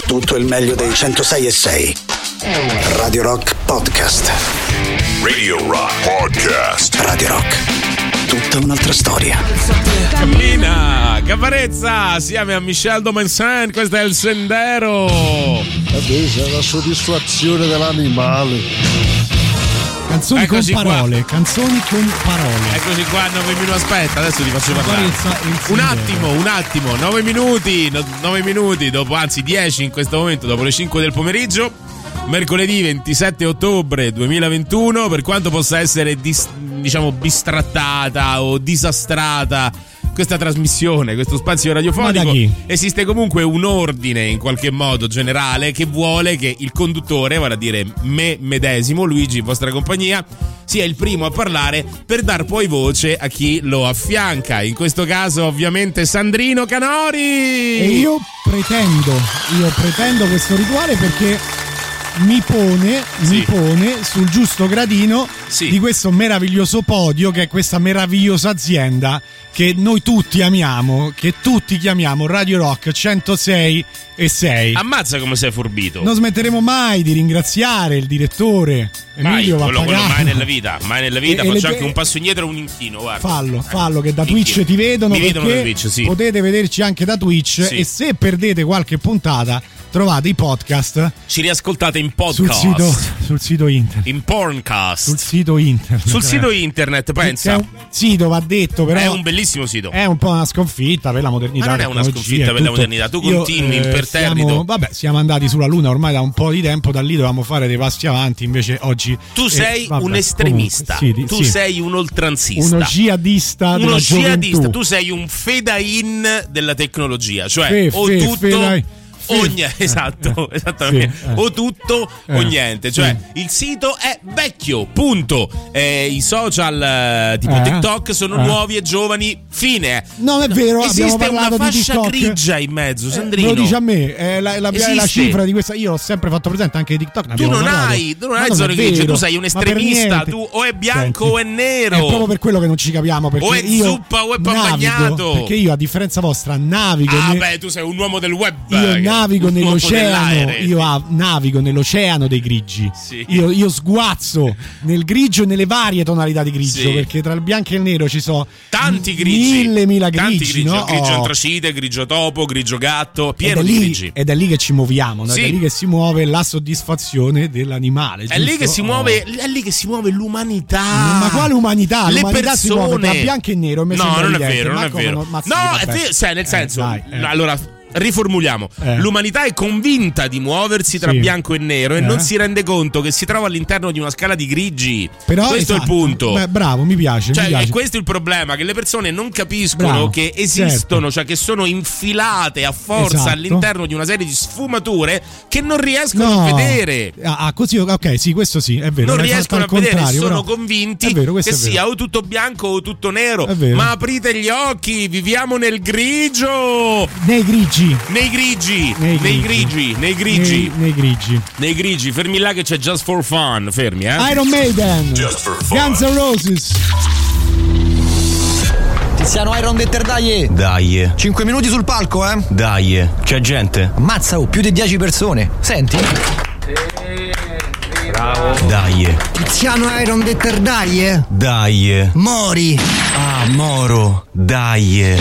tutto il meglio dei 106.6. Radio Rock Podcast. Radio Rock Podcast. Radio Rock, tutta un'altra storia. Cammina, Caparezza, siamo a Michel Domensin, questo è Il Sendero. C'è la soddisfazione dell'animale. Canzoni Eccoci con parole, qua. canzoni con parole. Eccoci qua, 9 minuti, aspetta, adesso ti faccio parlare. Caparezza, Un attimo, 9 minuti dopo, anzi 10 in questo momento, dopo le 5 del pomeriggio, mercoledì 27 ottobre 2021, per quanto possa essere bistrattata o disastrata questa trasmissione, questo spazio radiofonico, esiste comunque un ordine in qualche modo generale che vuole che il conduttore, vale a dire me medesimo, Luigi in vostra compagnia, sia il primo a parlare per dar poi voce a chi lo affianca. In questo caso ovviamente Sandrino Canori. E io pretendo questo rituale perché mi pone sul giusto gradino di questo meraviglioso podio, che è questa meravigliosa azienda che noi tutti amiamo, che tutti chiamiamo Radio Rock 106.6. Ammazza come sei furbito. Non smetteremo mai di ringraziare il direttore Emilio quello mai nella vita E faccio anche un passo indietro e un inchino, guarda. Fallo che da Twitch ti vedono, mi perché vedono da Twitch, sì. Potete vederci anche da Twitch, sì. E se perdete qualche puntata trovate i podcast, ci riascoltate in podcast sul sito internet, in Porncast, sul sito internet, pensa. È un sito, va detto, però è un bellissimo sito, è un po' una sconfitta per la modernità. Ma non è una sconfitta per la modernità, tu continui imperterrito. Siamo andati sulla Luna ormai da un po' di tempo, da lì dovevamo fare dei passi avanti, invece oggi tu sei un estremista, tu sei un oltranzista, uno jihadista, tu sei un feda-in della tecnologia, cioè esattamente. O tutto o niente, cioè il sito è vecchio, punto. I social tipo TikTok sono nuovi e giovani, fine. Non è vero, esiste una fascia di TikTok grigia in mezzo, Sandrino. Lo dice a me, la cifra di questa, io l'ho sempre fatto presente anche di TikTok. Tu non hai zone grigie, tu sei un estremista, tu o è bianco o è nero. È proprio per quello che non ci capiamo, perché o è zuppa o è pan bagnato. Perché io, a differenza vostra, navigo. Tu sei un uomo del web. Io navigo nell'oceano dei grigi. Sì. Io sguazzo nel grigio e nelle varie tonalità di grigio, perché tra il bianco e il nero ci sono tanti grigi, mille grigi, no? Grigio antracite, grigio topo, grigio gatto, pieno di grigi. Ed è lì che ci muoviamo, no? È lì che si muove la soddisfazione dell'animale, giusto? È lì che si muove l'umanità. Ma quale umanità? Le l'umanità persone si muove tra bianco e nero. No, non è vero, non è vero. No, è vero, sai, nel senso, allora riformuliamo, l'umanità è convinta di muoversi tra bianco e nero e non si rende conto che si trova all'interno di una scala di grigi. Però, questo è il punto. Beh, bravo, mi piace. È questo il problema, che le persone non capiscono che esistono, cioè che sono infilate a forza all'interno di una serie di sfumature che non riescono a vedere. Così, ok, sì, questo sì, è vero. Non riescono a vedere, sono però convinti che sia o tutto bianco o tutto nero. Ma aprite gli occhi, viviamo nel grigio. Nei grigi, fermi là che c'è Just for Fun, fermi, Iron Maiden, Guns N' Roses. Tiziano Iron Detter, dai. 5 minuti sul palco, Dai, c'è gente. Ammazza, più di 10 persone. Senti? Bravo. Dai. Tiziano Iron Detter, dai. Mori. Moro, dai.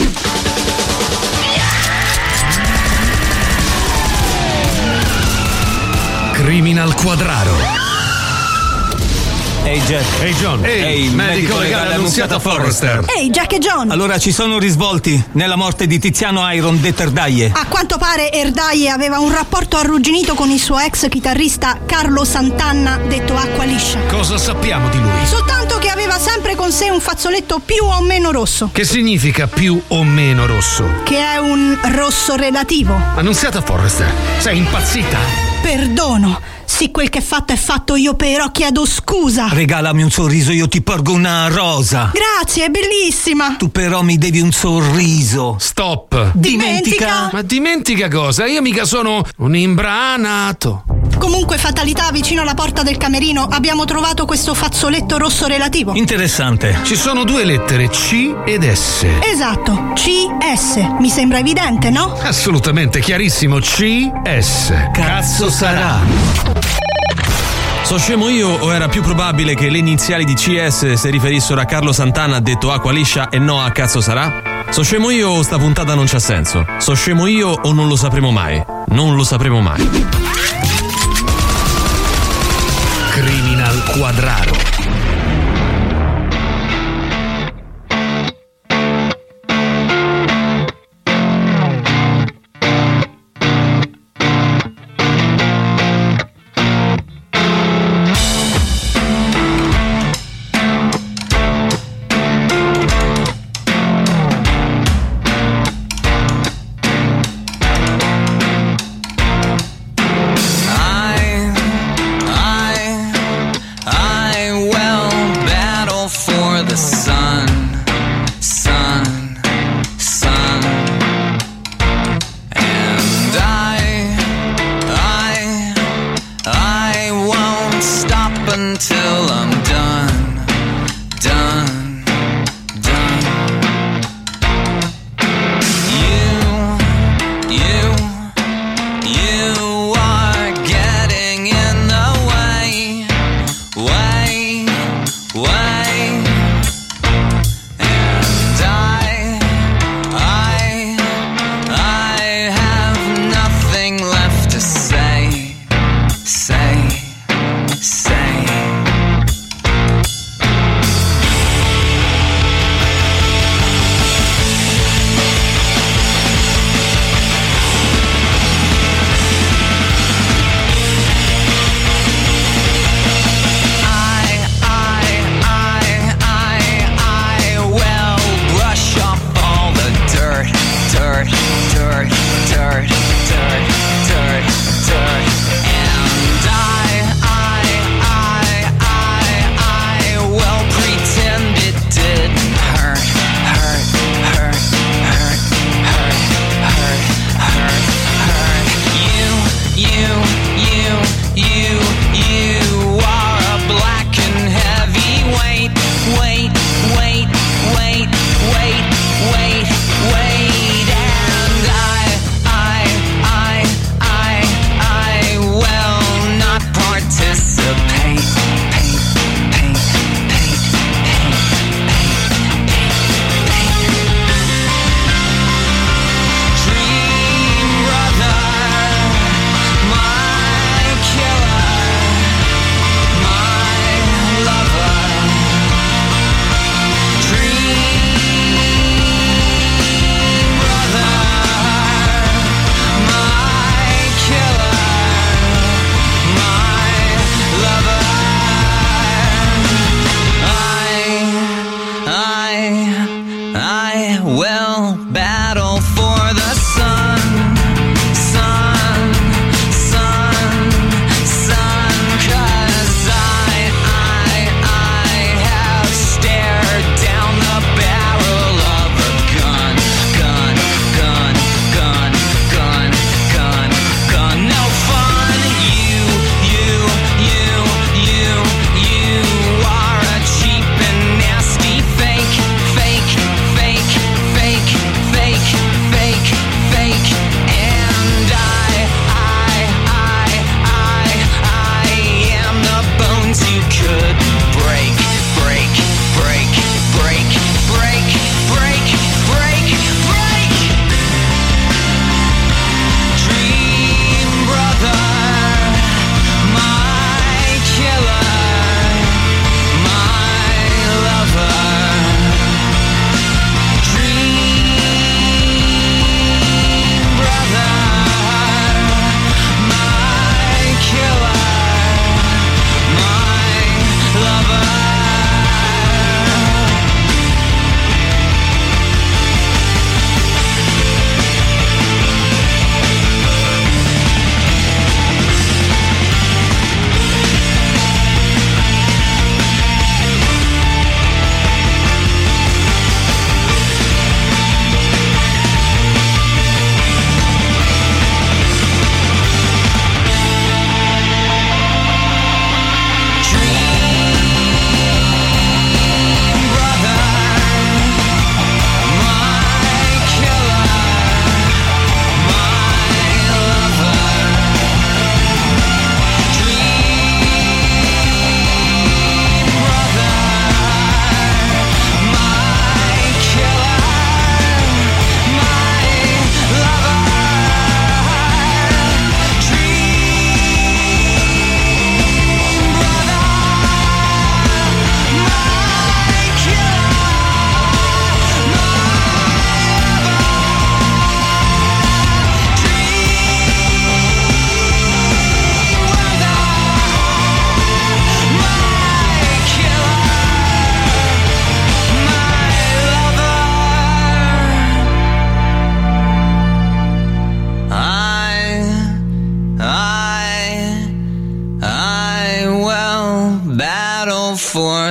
Criminal Quadraro. Ehi Jack. Ehi John. Ehi, medico legale annunziato a Forrester. Ehi Jack e John. Allora ci sono risvolti nella morte di Tiziano Iron Detter. A quanto pare Erdaie aveva un rapporto arrugginito con il suo ex chitarrista Carlo Sant'Anna, detto Acqua Liscia. Cosa sappiamo di lui? Soltanto che aveva sempre con sé un fazzoletto più o meno rosso. Che significa più o meno rosso? Che è un rosso relativo. Annunziata a Forrester, sei impazzita? Perdono. Sì, quel che è fatto, io però chiedo scusa. Regalami un sorriso, io ti porgo una rosa. Grazie, è bellissima. Tu però mi devi un sorriso. Stop. Dimentica. Ma dimentica cosa? Io mica sono un imbranato. Comunque, fatalità, vicino alla porta del camerino abbiamo trovato questo fazzoletto rosso relativo. Interessante. Ci sono 2 lettere, C ed S. Esatto, CS. Mi sembra evidente, no? Assolutamente chiarissimo, CS. Cazzo sarà? So scemo io o era più probabile che le iniziali di CS si riferissero a Carlo Santana detto acqua liscia e no a cazzo sarà? So scemo io o sta puntata non c'ha senso? So scemo io o non lo sapremo mai? Non lo sapremo mai. Criminal Quadraro.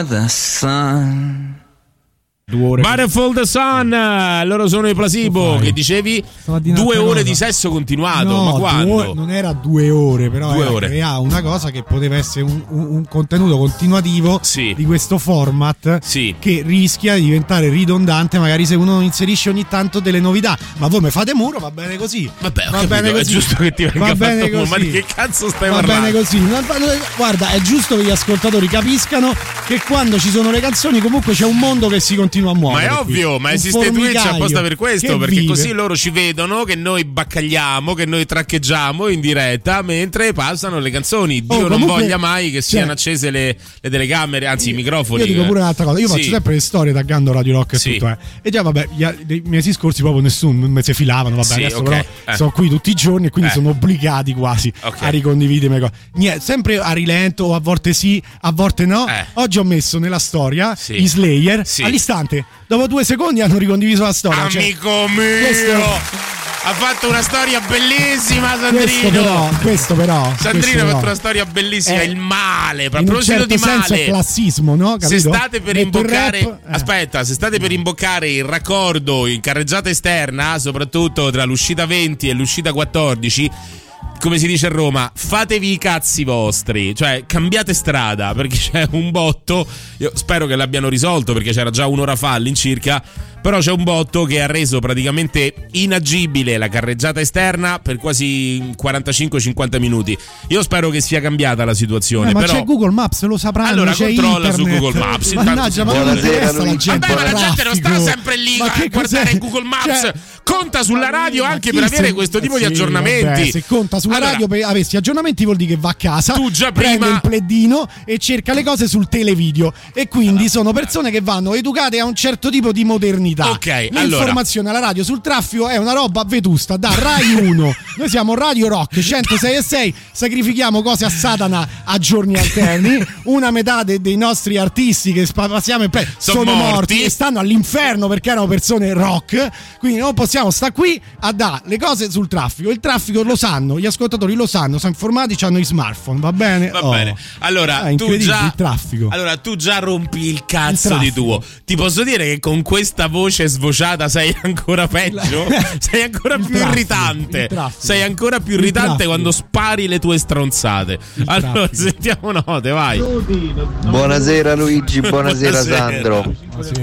for the sun. Butterfly the Sun, loro sono i Placebo. Che dicevi? 2 ore di sesso continuato. No, ma quando? Non era 2 ore, però 2 ore. Era una cosa che poteva essere un contenuto continuativo di questo format che rischia di diventare ridondante magari se uno non inserisce ogni tanto delle novità. Ma voi mi fate muro, va bene così. Vabbè, va bene così. È giusto che ti venga fatto muro. Ma di che cazzo stai parlando? Va bene così. Guarda, è giusto che gli ascoltatori capiscano che quando ci sono le canzoni comunque c'è un mondo che si continua a muovere. Ma è ovvio, ma esiste Twitch apposta per questo, perché così loro ci vedono che noi baccagliamo, che noi traccheggiamo in diretta mentre passano le canzoni. Dio non voglia mai che siano accese le telecamere, anzi i microfoni. Io dico pure un'altra cosa, io faccio sempre le storie taggando Radio Rock e tutto, e già vabbè, i mesi scorsi proprio nessuno mi si filavano, vabbè, adesso però sono qui tutti i giorni e quindi sono obbligati quasi a ricondividere le cose. Sempre a rilento, o a volte sì, a volte no. Oggi ho messo nella storia i Slayer all'istante. Dopo 2 secondi hanno ricondiviso la storia. Amico mio! Ha fatto una storia bellissima, Sandrino. Questo però. Sandrino ha fatto una storia bellissima. Il male. A proposito di male, è classismo, no? Capito? Se state per imboccare. Aspetta, se state per imboccare il raccordo in carreggiata esterna, soprattutto tra l'uscita 20 e l'uscita 14. Come si dice a Roma, fatevi i cazzi vostri, cioè cambiate strada, perché c'è un botto. Io spero che l'abbiano risolto, perché c'era già un'ora fa all'incirca. Però c'è un botto che ha reso praticamente inagibile la carreggiata esterna per quasi 45-50 minuti. Io spero che sia cambiata la situazione. Ma però c'è Google Maps, lo sapranno. Allora c'è controlla internet. Su Google Maps. Mannaggia, ma buonasera, la gente. Vabbè, ma la gente non sta sempre lì a guardare Google Maps. Conta sulla radio anche per avere questo tipo di aggiornamenti. Vabbè, se conta sulla radio per avessi aggiornamenti vuol dire che va a casa, tu già prende il pleddino e cerca le cose sul televideo. E quindi sono persone che vanno educate a un certo tipo di modernità. Ok, l'informazione alla radio sul traffico è una roba vetusta da Rai 1. Noi siamo Radio Rock 106.6, sacrifichiamo cose a Satana a giorni alterni. Una metà dei nostri artisti che passiamo sono morti e stanno all'inferno perché erano persone rock. Quindi non possiamo stare qui a dare le cose sul traffico. Il traffico lo sanno, gli ascoltatori lo sanno, sono informati, hanno i smartphone, va bene? Va bene. Allora, il traffico. Allora, tu già rompi il cazzo di tuo. Ti posso dire che con questa voce svociata sei ancora peggio? Sei ancora più irritante. Sei ancora più irritante quando spari le tue stronzate. Allora, sentiamo note, vai. Buonasera Luigi, buonasera Sandro.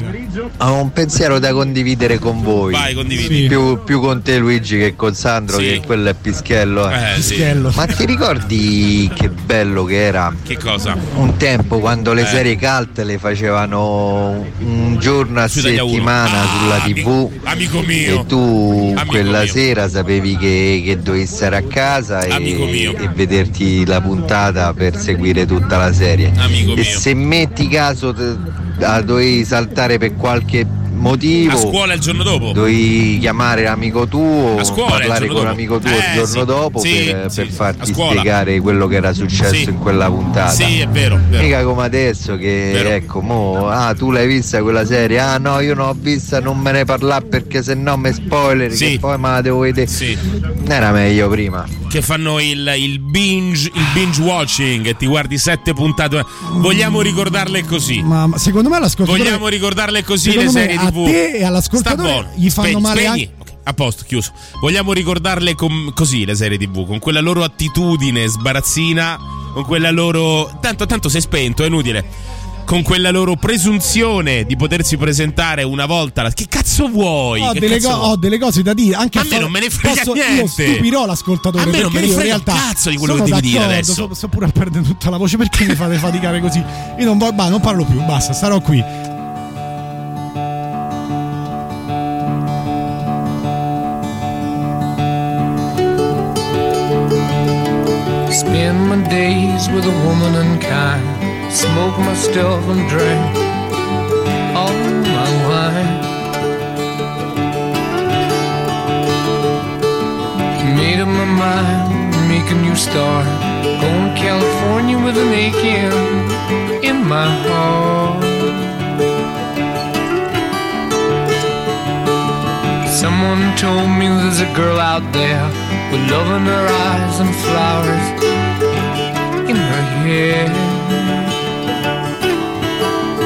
Ho un pensiero da condividere con voi. Vai, condividi. Più con te Luigi che con Sandro, che quello è Pischello. Pischello. Ma ti ricordi che bello che era? Che cosa? Un tempo quando le serie cult le facevano un giorno a settimana sulla TV. Amico mio. E tu quella sera sapevi che dovevi stare a casa e vederti la puntata per seguire tutta la serie. Amico mio. Se metti caso dovevi saltare per qualche motivo, a scuola il giorno dopo dovevi chiamare l'amico tuo, parlare con l'amico tuo il giorno dopo per farti spiegare quello che era successo in quella puntata. Sì, è vero. Mica come adesso che ecco tu l'hai vista quella serie? No, io non l'ho vista, non me ne parla perché sennò mi spoiler che poi me la devo vedere. Era meglio prima. Che fanno il binge watching e ti guardi 7 puntate. Vogliamo ricordarle così. Ma secondo me l'ascoltatore, vogliamo ricordarle così le serie TV. A te e all'ascoltatore gli fanno male anche. A posto, chiuso. Vogliamo ricordarle così le serie TV, con quella loro attitudine sbarazzina, con quella loro tanto sei spento, è inutile. Con quella loro presunzione di potersi presentare una volta. Che cazzo vuoi? Ho delle cose da dire. Anche a me non me ne frega niente. Io stupirò l'ascoltatore. A me non me ne frega in realtà cazzo di quello che devi dire adesso. Sto pure a perdere tutta la voce. Perché mi fate faticare così? Io non parlo più, basta, starò qui. Spend my days with a woman unkind. Smoke my stuff and drink all my wine. Made up my mind, make a new start. Going to California with an aching in my heart. Someone told me there's a girl out there with love in her eyes and flowers in her hair.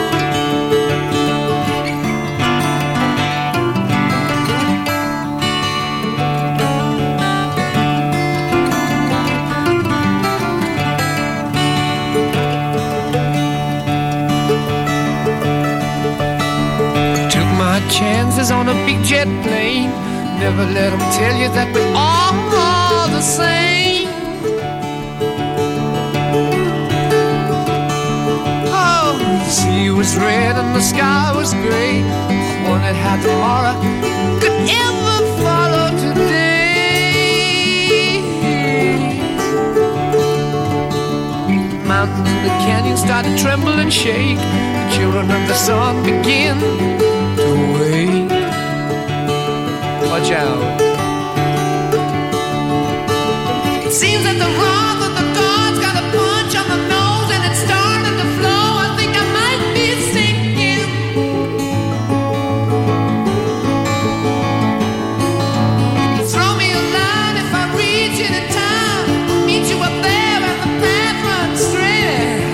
chances on a big jet plane. Never let them tell you that we're all the same. Oh, the sea was red and the sky was gray. I wondered how tomorrow could ever follow today. The mountains and the canyons start to tremble and shake. The children of the sun begin to wake. Watch out. It seems that the wrath of the gods got a punch on the nose and it's starting to flow. I think I might be sinking. Throw me a line if I reach you in time. I'll meet you up there and the path runs straight.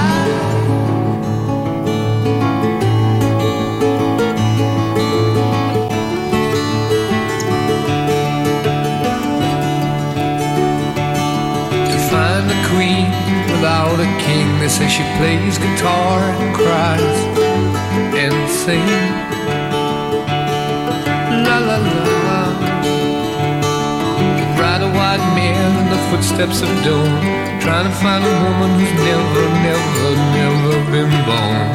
Queen without a king. They say she plays guitar and cries and sings. La la la. Ride a white mare in the footsteps of dawn, trying to find a woman who's never, never, never been born.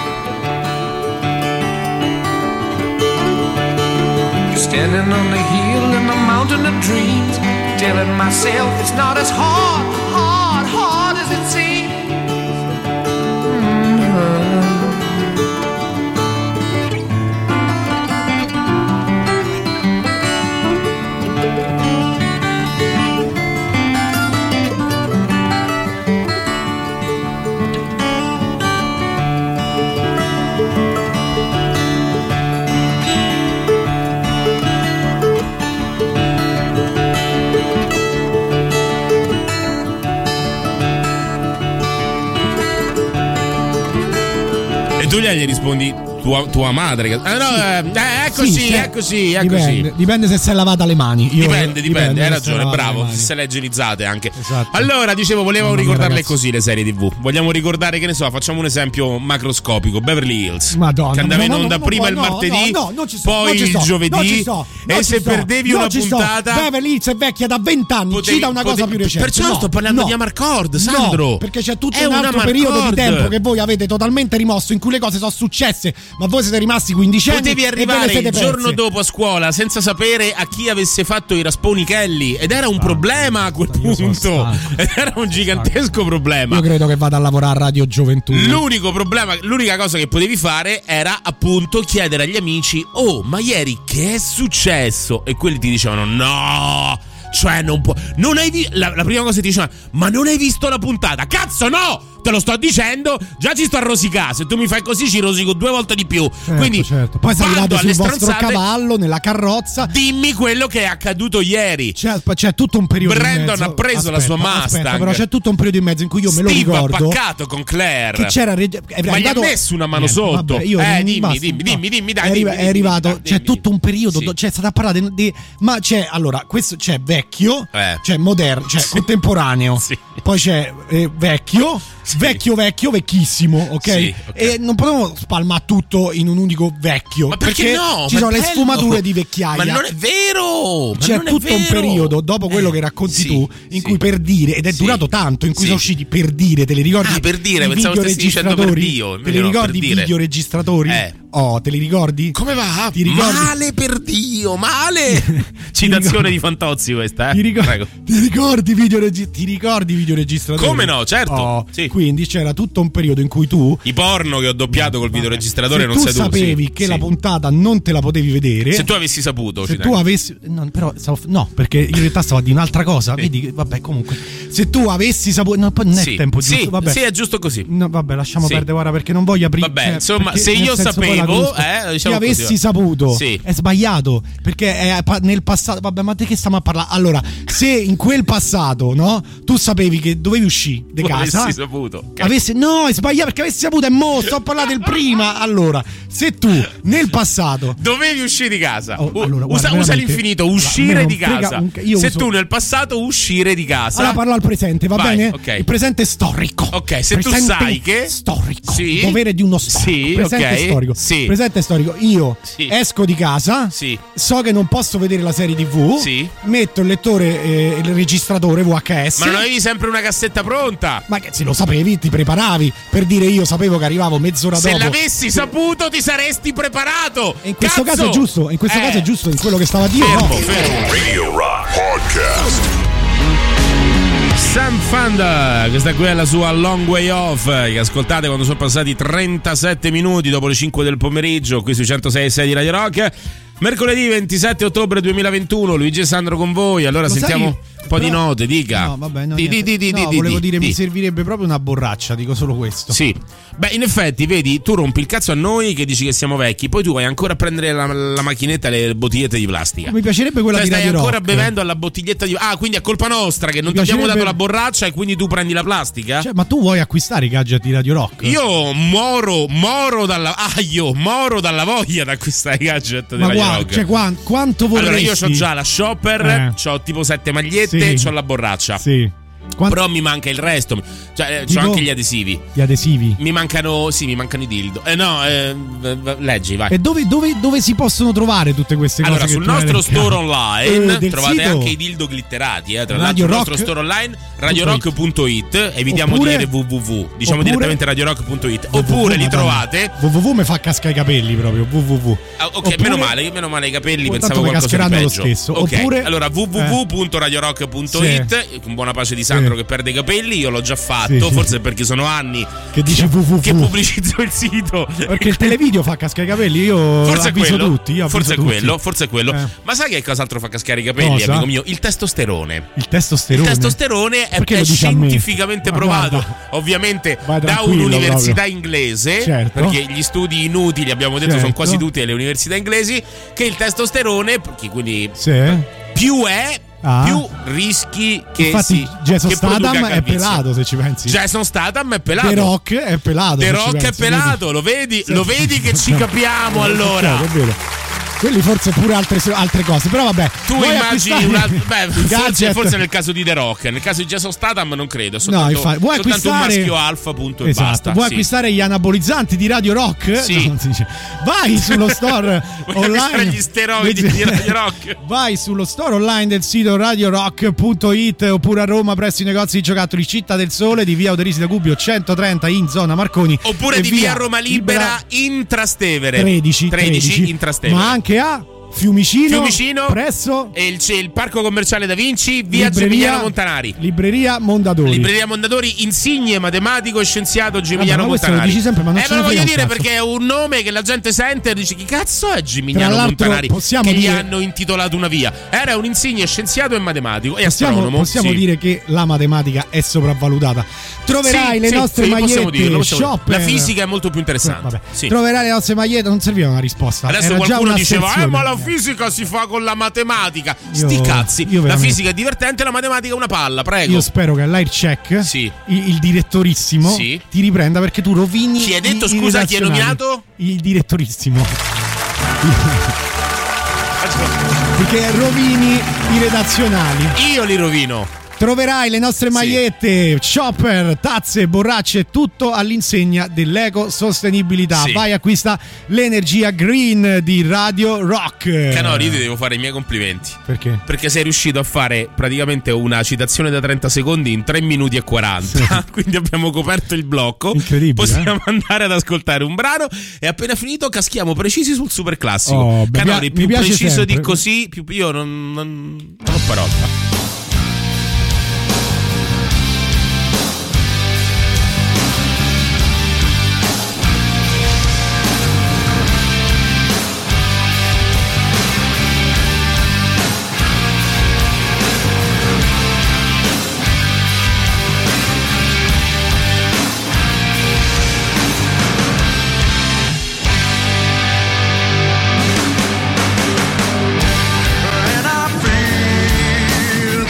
Standing on the hill in the mountain of dreams, telling myself it's not as hard as it seems. Tu gli rispondi tua madre. È così, sì, è così, è dipende, così. Dipende se si è lavata le mani. Dipende, hai ragione, bravo. Se le igienizzate anche. Esatto. Allora, dicevo, volevo ricordarle così le serie TV. Vogliamo ricordare, che ne so, facciamo un esempio macroscopico: Beverly Hills. Madonna. Che andava in onda prima il martedì, poi il giovedì. E se perdevi una puntata. Beverly Hills è vecchia da 20 anni. Cita una cosa più recente. Perciò sto parlando di Amarcord, Sandro. No, perché c'è tutto un altro periodo di tempo che voi avete totalmente rimosso, in cui le cose sono successe, ma voi siete rimasti 15 anni. Potevi arrivare il giorno dopo a scuola senza sapere a chi avesse fatto i rasponi Kelly, ed era un problema a quel punto. Era un gigantesco problema. Io credo che vada a lavorare a Radio Gioventù. L'unica cosa che potevi fare era appunto chiedere agli amici: oh, ma ieri che è successo? E quelli ti dicevano: no, cioè non può. Non hai la prima cosa che ti dicevano: ma non hai visto la puntata? Cazzo, no! Te lo sto dicendo, già ci sto a rosicare. Se tu mi fai così ci rosico 2 volte di più. Quindi poi se arrivate sul vostro cavallo nella carrozza, dimmi quello che è accaduto ieri. C'è tutto un periodo Brandon in mezzo. ha preso la sua Mustang, però c'è tutto un periodo in mezzo in cui io me lo ricordo. Steve ha paccato con Claire, che c'era ma gli ha messo una mano sotto. Vabbè, dimmi, dai. È arrivato. C'è tutto un periodo, c'è stata a parlare di. Ma c'è, allora, questo c'è vecchio, c'è moderno, c'è contemporaneo, poi c'è vecchio. Vecchissimo, ok? Sì, e non potevo spalmare tutto in un unico vecchio. Ma perché no? Ci sono le sfumature di vecchiaia. Ma non è vero! C'è tutto un periodo dopo quello che racconti tu, in cui per dire, ed è durato tanto, in cui sono usciti per dire, te li ricordi? Per dire, pensavo stessi dicendo per Dio. Te li ricordi i videoregistratori? Oh, te li ricordi? Come va? Ti ricordi? Male per Dio, male! Citazione di Fantozzi questa, Ti ricordi videoregistratori? Come no, certo. Sì. Quindi c'era tutto un periodo in cui tu, i porno che ho doppiato col videoregistratore, non sei tu. Se tu sapevi che la puntata non te la potevi vedere, se tu avessi saputo, se tu avessi, no, perché in realtà stavo a dire un'altra cosa. Vedi, vabbè, comunque, se tu avessi saputo, no, poi non è tempo giusto. Vabbè. Sì, è giusto così. No, vabbè, lasciamo perdere ora, perché non voglio aprire. Vabbè, insomma, se io sapevo, diciamo se avessi saputo, è sbagliato, perché è nel passato. Vabbè, ma di che stiamo a parlare? Allora, se in quel passato, no, tu sapevi che dovevi uscire di casa, avessi saputo, okay. No, è sbagliato, perché avessi saputo, è sto a parlare del prima. Allora, se tu nel passato dovevi uscire di casa, allora, usa l'infinito, uscire di casa. Se tu nel passato uscire di casa. Allora parlo al presente, va bene? Okay. Il presente è storico. Ok, se presente tu sai che storico, sì. dovere di uno storico. Sì, presente okay. storico. Sì. Presente storico. Io esco di casa, so che non posso vedere la serie TV, metto il lettore, il registratore VHS. Ma non avevi sempre una cassetta pronta? Ma che se lo sapevi ti preparavi, per dire io sapevo che arrivavo mezz'ora dopo. Se l'avessi saputo ti saresti preparato. E in questo caso è giusto, in questo caso è giusto in quello che stava a dire. Fermo. Radio Rock Podcast. Sam Fanda, questa qui è la sua Long Way Off, che ascoltate quando sono passati 37 minuti dopo le 5 del pomeriggio qui sui 106.6 di Radio Rock. Mercoledì 27 ottobre 2021, Luigi e Sandro con voi. Allora lo sentiamo un po' di note, dica. No, vabbè, volevo dire, mi servirebbe proprio una borraccia, dico solo questo. Sì. Beh, in effetti, vedi, tu rompi il cazzo a noi che dici che siamo vecchi, poi tu vai ancora a prendere la macchinetta e le bottigliette di plastica. Mi piacerebbe quella di Radio Rock. Stai ancora bevendo alla bottiglietta di... Ah, quindi è colpa nostra che non ti abbiamo dato la borraccia e quindi tu prendi la plastica? Cioè, ma tu vuoi acquistare i gadget di Radio Rock? Io moro dalla voglia di acquistare i gadget di Radio Rock. Cioè, quanto vorresti? Allora, io ho già la shopper, ho tipo 7 magliette, ho la borraccia. Sì. Però mi manca il resto. Cioè, c'ho anche gli adesivi. Gli adesivi? Mi mancano i dildo. Leggi, vai. E dove si possono trovare tutte queste cose? Allora, sul nostro store online trovate sito? Anche i dildo glitterati. Tra Radio l'altro, sul Rock. nostro store online, radiorock.it. Evitiamo di dire www. Diciamo direttamente radiorock.it. Oppure li trovate. www mi fa cascare i capelli proprio. www. Ok, meno male i capelli. Pensavo qualcosa di peggio. Lo stesso. Okay. Oppure, allora, www.radiorock.it. Con buona pace di Sandro che perde i capelli, io l'ho già fatto, forse perché sono anni che dici www che pubblicizzo il sito. Perché il televideo fa cascare i capelli, io avviso tutti. Forse è quello. Ma sai che cos'altro fa cascare i capelli, amico mio? Il testosterone. Il testosterone è scientificamente provato, ovviamente da un'università inglese, perché gli studi inutili, abbiamo detto, sono quasi tutti alle università inglesi, che il testosterone, quindi più è più rischi che infatti Jason Statham è pelato, se ci pensi. Jason Statham è pelato. The Rock è pelato. The Rock è pelato, lo vedi che ci capiamo allora. È vero. Quelli forse pure altre cose, però vabbè. Tu immagini forse nel caso di The Rock, nel caso di Jason Statham non credo, soltanto un maschio alfa, punto, e basta. Vuoi acquistare gli anabolizzanti di Radio Rock? Sì. No, vai sullo store online. Gli steroidi di Radio Rock. Vai sullo store online del sito radiorock.it oppure a Roma presso i negozi di giocattoli Città del Sole di via Oderisi da Gubbio 130 in zona Marconi, oppure di via Roma Libera in Trastevere 13 in Trastevere, ma anche a Fiumicino presso e il Parco Commerciale Da Vinci, via Gemiliano Montanari. Libreria Mondadori, insigne matematico e scienziato Gemiliano Montanari. Lo dici sempre, ma non me lo voglio dire perché è un nome che la gente sente e dice: chi cazzo è Gemiliano Montanari? Che gli hanno intitolato una via. Era un insigne scienziato e matematico e astronomo. Possiamo dire che la matematica è sopravvalutata. Troverai le nostre magliette shop. La fisica è molto più interessante. Troverai le nostre magliette, non serviva una risposta. Adesso qualcuno diceva: ma la fisica si fa con la matematica. Sti cazzi. La fisica è divertente, la matematica è una palla, prego. Io spero che all'Aircheck il direttorissimo ti riprenda, perché tu rovini. Chi hai detto, scusa, chi è nominato? Il direttorissimo. Perché rovini i redazionali. Io li rovino. Troverai le nostre magliette, shopper, tazze, borracce, tutto all'insegna dell'ecosostenibilità. Vai, acquista l'energia green di Radio Rock. Canori, io ti devo fare i miei complimenti. Perché? Perché sei riuscito a fare praticamente una citazione da 30 secondi in 3 minuti e 40. Quindi abbiamo coperto il blocco. Incredibile. Possiamo andare ad ascoltare un brano e appena finito caschiamo precisi sul super classico. Canori, più preciso sempre di così, io non ho parola. And I feel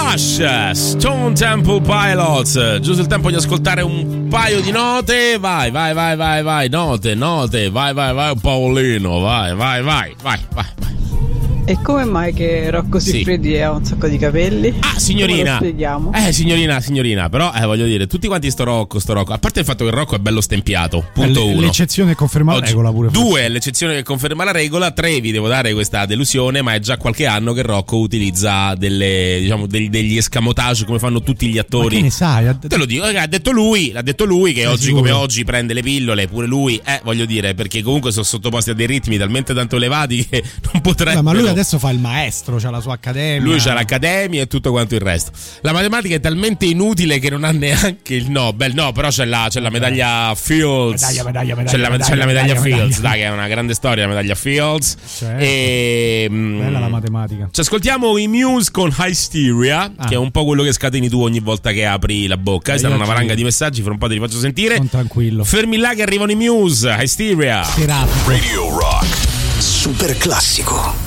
Rush, Stone Temple Pilots. Giusto il tempo di ascoltare un paio di note. Vai, note, vai Paolino, vai. E come mai che Rocco Siffredi ha un sacco di capelli? Ah, signorina. Come lo spieghiamo? Signorina, però voglio dire, tutti quanti sto Rocco. A parte il fatto che il Rocco è bello stempiato. Punto 1. L'eccezione conferma la regola pure. 2 è l'eccezione che conferma la regola. 3 vi devo dare questa delusione, ma è già qualche anno che Rocco utilizza degli escamotage come fanno tutti gli attori. Ma che ne sai? Te lo dico, l'ha detto lui che oggi sicuro. Come oggi prende le pillole, pure lui, voglio dire, perché comunque sono sottoposti a dei ritmi talmente tanto elevati che non potrebbero. Ma lui adesso fa il maestro, c'ha la sua accademia. Lui c'ha l'accademia e tutto quanto il resto. La matematica è talmente inutile che non ha neanche il Nobel. No, però c'è la medaglia Fields. C'è la medaglia Fields, dai, che è una grande storia la medaglia Fields. Certo. Bella la matematica. Ci ascoltiamo i Muse con Hysteria, che è un po' quello che scateni tu ogni volta che apri la bocca. Questa è una valanga di messaggi, fra un po' te li faccio sentire. Sono tranquillo. Fermi là che arrivano i Muse, Hysteria. Radio Rock. Super classico.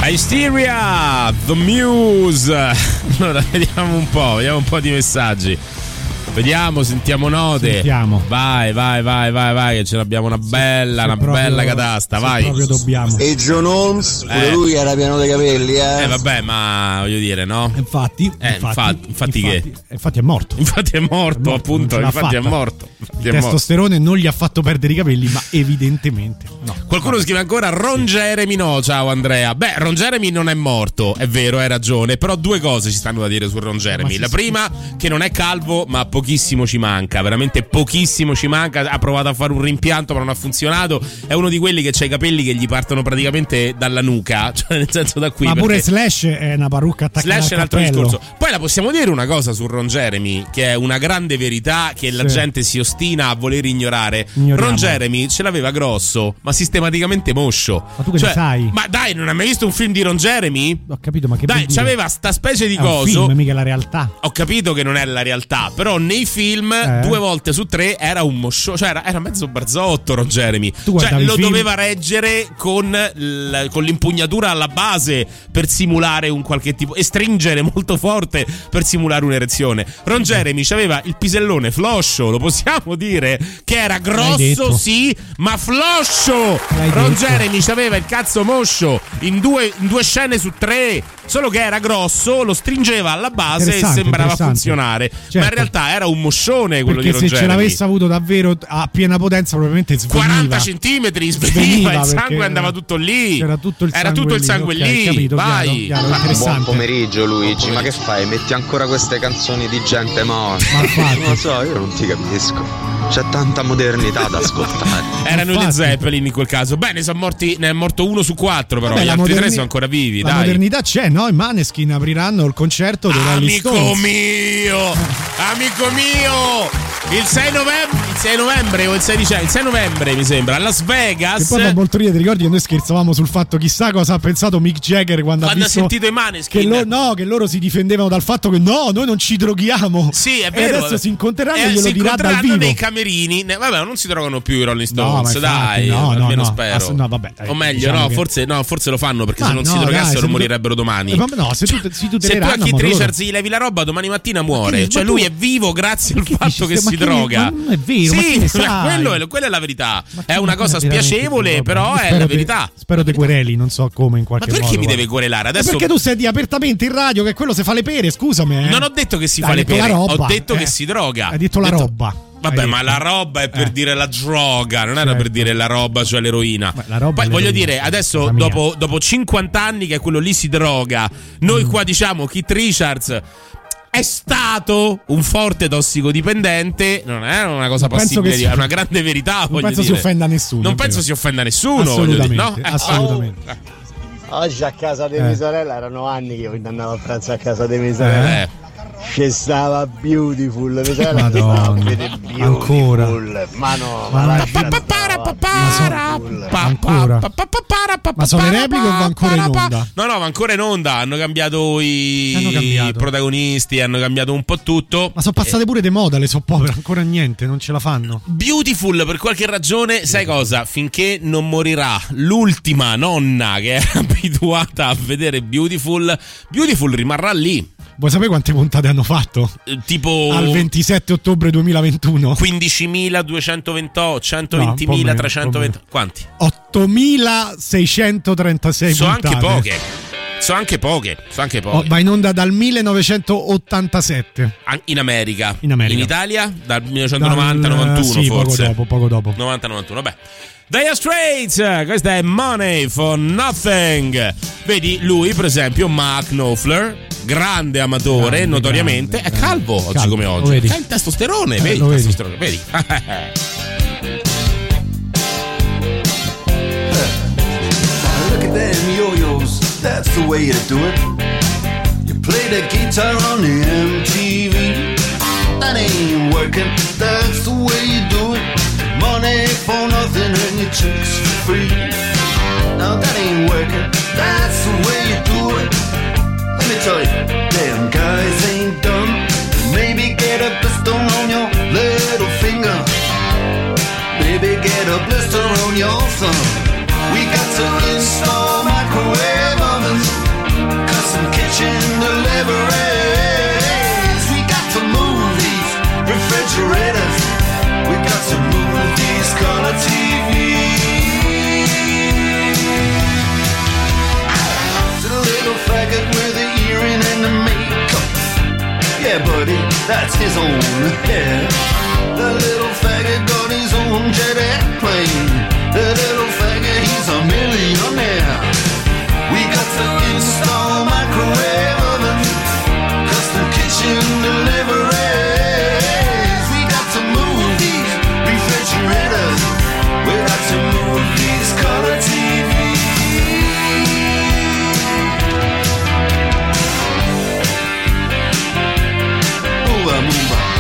Hysteria, The Muse. Allora, vediamo un po' di messaggi. Vediamo, sentiamo note. Sentiamo. Vai, che ce l'abbiamo una bella catasta, vai. Proprio dobbiamo. E John Holmes, pure lui era pieno dei capelli, vabbè, ma voglio dire, no? Infatti che? Infatti è morto. Infatti è morto, appunto. Infatti è morto. Il testosterone non gli ha fatto perdere i capelli, ma evidentemente no. Qualcuno scrive ancora Ron Jeremy, no, ciao Andrea. Beh, Ron Jeremy non è morto, è vero, hai ragione, però due cose ci stanno da dire su Ron Jeremy. La prima, che non è calvo, ma pochissimo ci manca, veramente pochissimo ci manca. Ha provato a fare un rimpianto ma non ha funzionato. È uno di quelli che c'ha i capelli che gli partono praticamente dalla nuca, cioè nel senso da qui. Ma pure Slash è una parrucca attaccata Slash al è un altro cappello. discorso. Poi la possiamo dire una cosa su Ron Jeremy, che è una grande verità che la gente si ostina a voler ignorare. Ron Jeremy ce l'aveva grosso, ma sistematicamente moscio. Ma tu che ne sai? Ma dai, non hai mai visto un film di Ron Jeremy? Ho capito, ma che dai, c'aveva sta specie di è un coso. film, mica la realtà. Ho capito che non è la realtà, però nei film 2 volte su 3 era un moscio, cioè era mezzo barzotto Ron Jeremy. Cioè lo doveva reggere con l'impugnatura alla base per simulare un qualche tipo e stringere molto forte per simulare un'erezione. Ron Jeremy aveva il pisellone floscio, lo possiamo dire, che era grosso sì, ma floscio. Ron Jeremy aveva il cazzo moscio in due scene su 3, solo che era grosso, lo stringeva alla base e sembrava funzionare. Ma in realtà era un moscione quello di Ron Jeremy. Perché se ce l'avesse avuto davvero a piena potenza probabilmente sveniva. 40 centimetri sveniva, il sangue andava tutto lì. Era tutto il sangue lì. Capito, vai. chiaro, buon pomeriggio Luigi, ma che fai? Metti ancora queste canzoni di gente morta? Non lo so, io non ti capisco. C'è tanta modernità da ascoltare. Erano gli Zeppelin in quel caso. Beh, ne è morto 1 su 4, però gli altri 3 sono ancora vivi. La modernità c'è, no? I Maneskin apriranno il concerto dei Rolling Stones. Amico mio! Il 6 novembre o il 6 dicembre? Il 6 novembre mi sembra, a Las Vegas. E poi fa molto ridere, ti ricordi che noi scherzavamo sul fatto chissà cosa ha pensato Mick Jagger quando ha visto, sentito i Maneskin? Che loro si difendevano dal fatto che no, noi non ci droghiamo. Sì, è vero. E adesso si incontreranno e glielo dirà dal vivo. Nei camerini. Vabbè, non si drogano più i Rolling Stones, almeno spero. Vabbè, dai, o meglio, diciamo forse lo fanno perché se non si drogassero morirebbero domani. Se tu a Keith Richards gli levi la roba, domani mattina muore. Cioè lui è vivo grazie al fatto che si droga. Non è vero, quella è la verità. È una cosa spiacevole, però è la verità. Spero te quereli, non so come in qualche modo. Ma perché mi deve querelare adesso? Perché tu stai apertamente in radio che quello si fa le pere, scusami. Non ho detto che si fa le pere, ho detto che si droga. Hai detto la roba. Vabbè, ma la roba è per dire la droga, non era per dire la roba, cioè l'eroina. Poi voglio dire, adesso dopo 50 anni che quello lì si droga, noi qua diciamo Keith Richards è stato un forte tossicodipendente, non è una cosa passibile, è una grande verità. Non penso si offenda nessuno. Non penso si offenda nessuno. Assolutamente, no? assolutamente. Oggi a casa di mia sorella erano anni che io andavo a pranzo a casa di mia sorella. C'è stava Beautiful, mia sorella. Madonna, ancora. Ma no, ancora. Ma sono le repliche o va ancora in onda? No, va ancora in onda. Hanno cambiato i protagonisti, hanno cambiato un po' tutto. Ma sono passate pure di moda le soap opera, ancora niente, non ce la fanno. Beautiful, per qualche ragione, sai cosa? Finché non morirà l'ultima nonna che è abituata a vedere Beautiful rimarrà lì. Vuoi sapere quante puntate hanno fatto? Tipo al 27 ottobre 2021 15.228, 120.320. Quanti? 8.636 sono puntate. Sono anche poche. Va in onda dal 1987 in America. In Italia dal 1990-91 sì, forse. Poco dopo 90-91, vabbè. Dire Straits, questa è Money for Nothing. Vedi, lui per esempio, Mark Knopfler, grande amatore, notoriamente, è calvo oggi come oggi. È il testosterone, vedi? Testosterone, vedi? Look at them yo-yos, that's the way to do it. You play the guitar on the MTV. That ain't working, that's the way you do it. Money for nothing and your chicks for free. Now that ain't working, that's the way you do it. Let me tell you, damn guys ain't dumb. Maybe get a blister on your little finger. Maybe get a blister on your thumb. We got to install microwave ovens, custom kitchen deliveries. We got to move these buddy, that's his own hair. The little faggot got his own jet airplane. The little faggot, he's a millionaire. We got to install microwave oven, custom kitchen deliveries. We got to move these refrigerators. We got to move these color TVs. Move on, move on.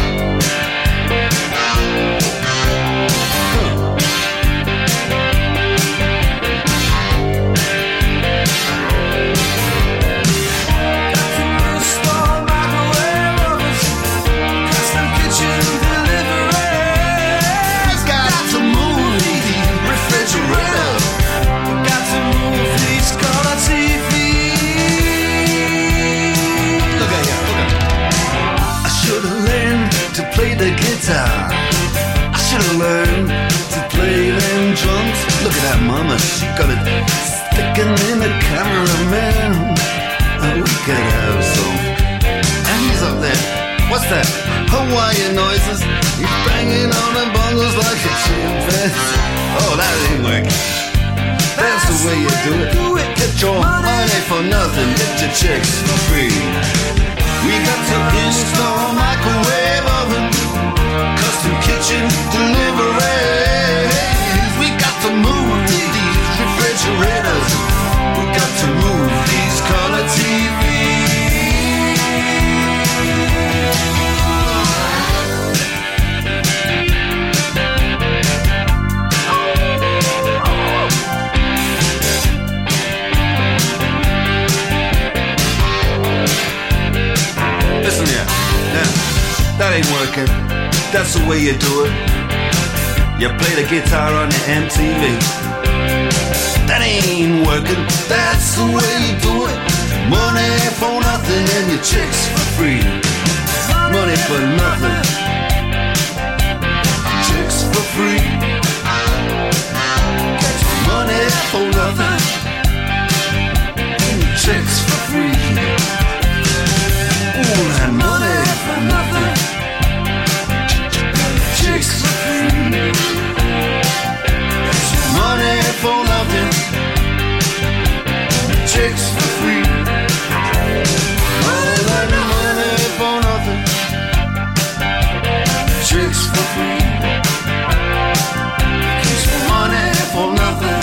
The guitar, I should've learned to play them drums. Look at that mama, she got it sticking in the cameraman. We could have some. And he's up there, what's that? Hawaiian noises. He's banging on the bongos like a chimpanzee. Oh, that ain't working. That's the way you do it. Get your money for nothing, get your chicks for free. We got to install microwave oven, custom kitchen deliveries. We got to move these refrigerators. We got to move these color TVs. Listen here, now, that ain't working. That's the way you do it. You play the guitar on the MTV. That ain't working. That's the way you do it. Money for nothing and your chicks for free. Money for nothing. Chicks for free. Money for nothing. And your chicks for free. Ooh, and money for nothing. Chicks for free. Money for nothing. Chicks for free. All that money for nothing. Chicks for free. Money for nothing.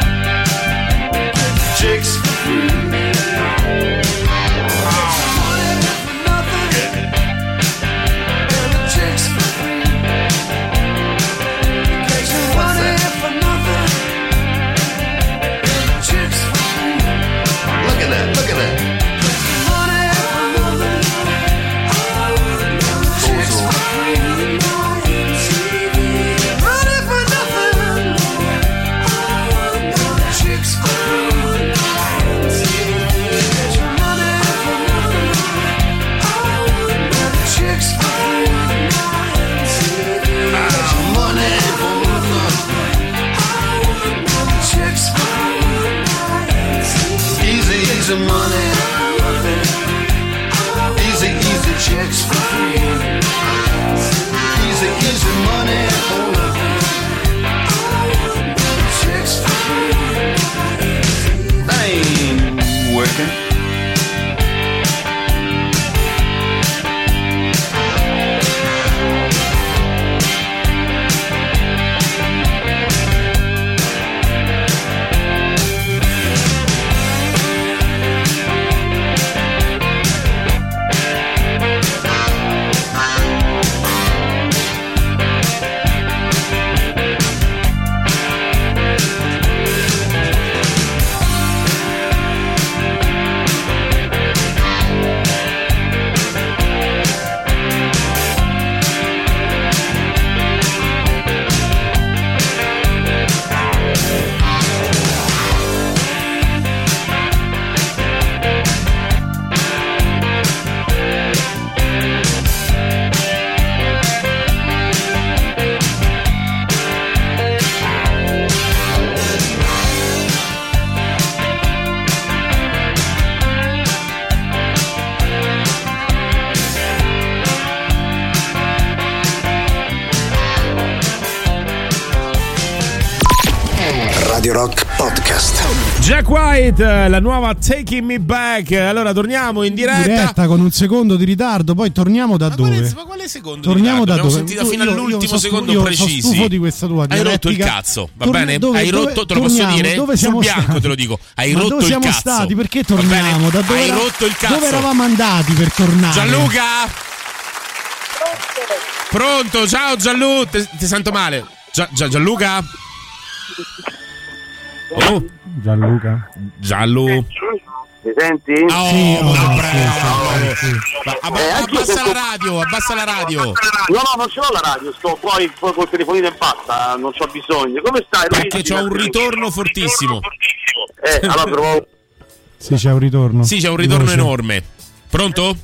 Chicks for free. Look at that. Easy money, easy chicks for free. Easy money for nothing. Chicks for free. That ain't working. Podcast. Jack White, la nuova Taking Me Back. Allora torniamo in diretta con un secondo di ritardo, poi torniamo da dove? Ma quale secondo? Torniamo da dove? Sentita fino all'ultimo secondo preciso. Sono stufo di questa tua dialettica. Hai rotto il cazzo, va bene? Hai rotto, te lo posso dire? Dove siamo sul bianco stati? te lo dico. Hai Ma rotto dove il siamo cazzo. stati? Perché torniamo? Da dove hai rotto il cazzo. Dove eravamo andati per tornare? Gianluca? Pronto? Ciao Gianluca. Ti sento male. Gianluca? Oh. Gianluca? Mi senti? Oh, sì, sì. Abbassa la radio. No, non ce l'ho la radio, sto poi col telefonino e basta, non c'ho bisogno. Come stai? Perché c'ho un ritorno fortissimo. Allora provo. Sì, c'è un ritorno. Sì, c'è un ritorno enorme. Pronto?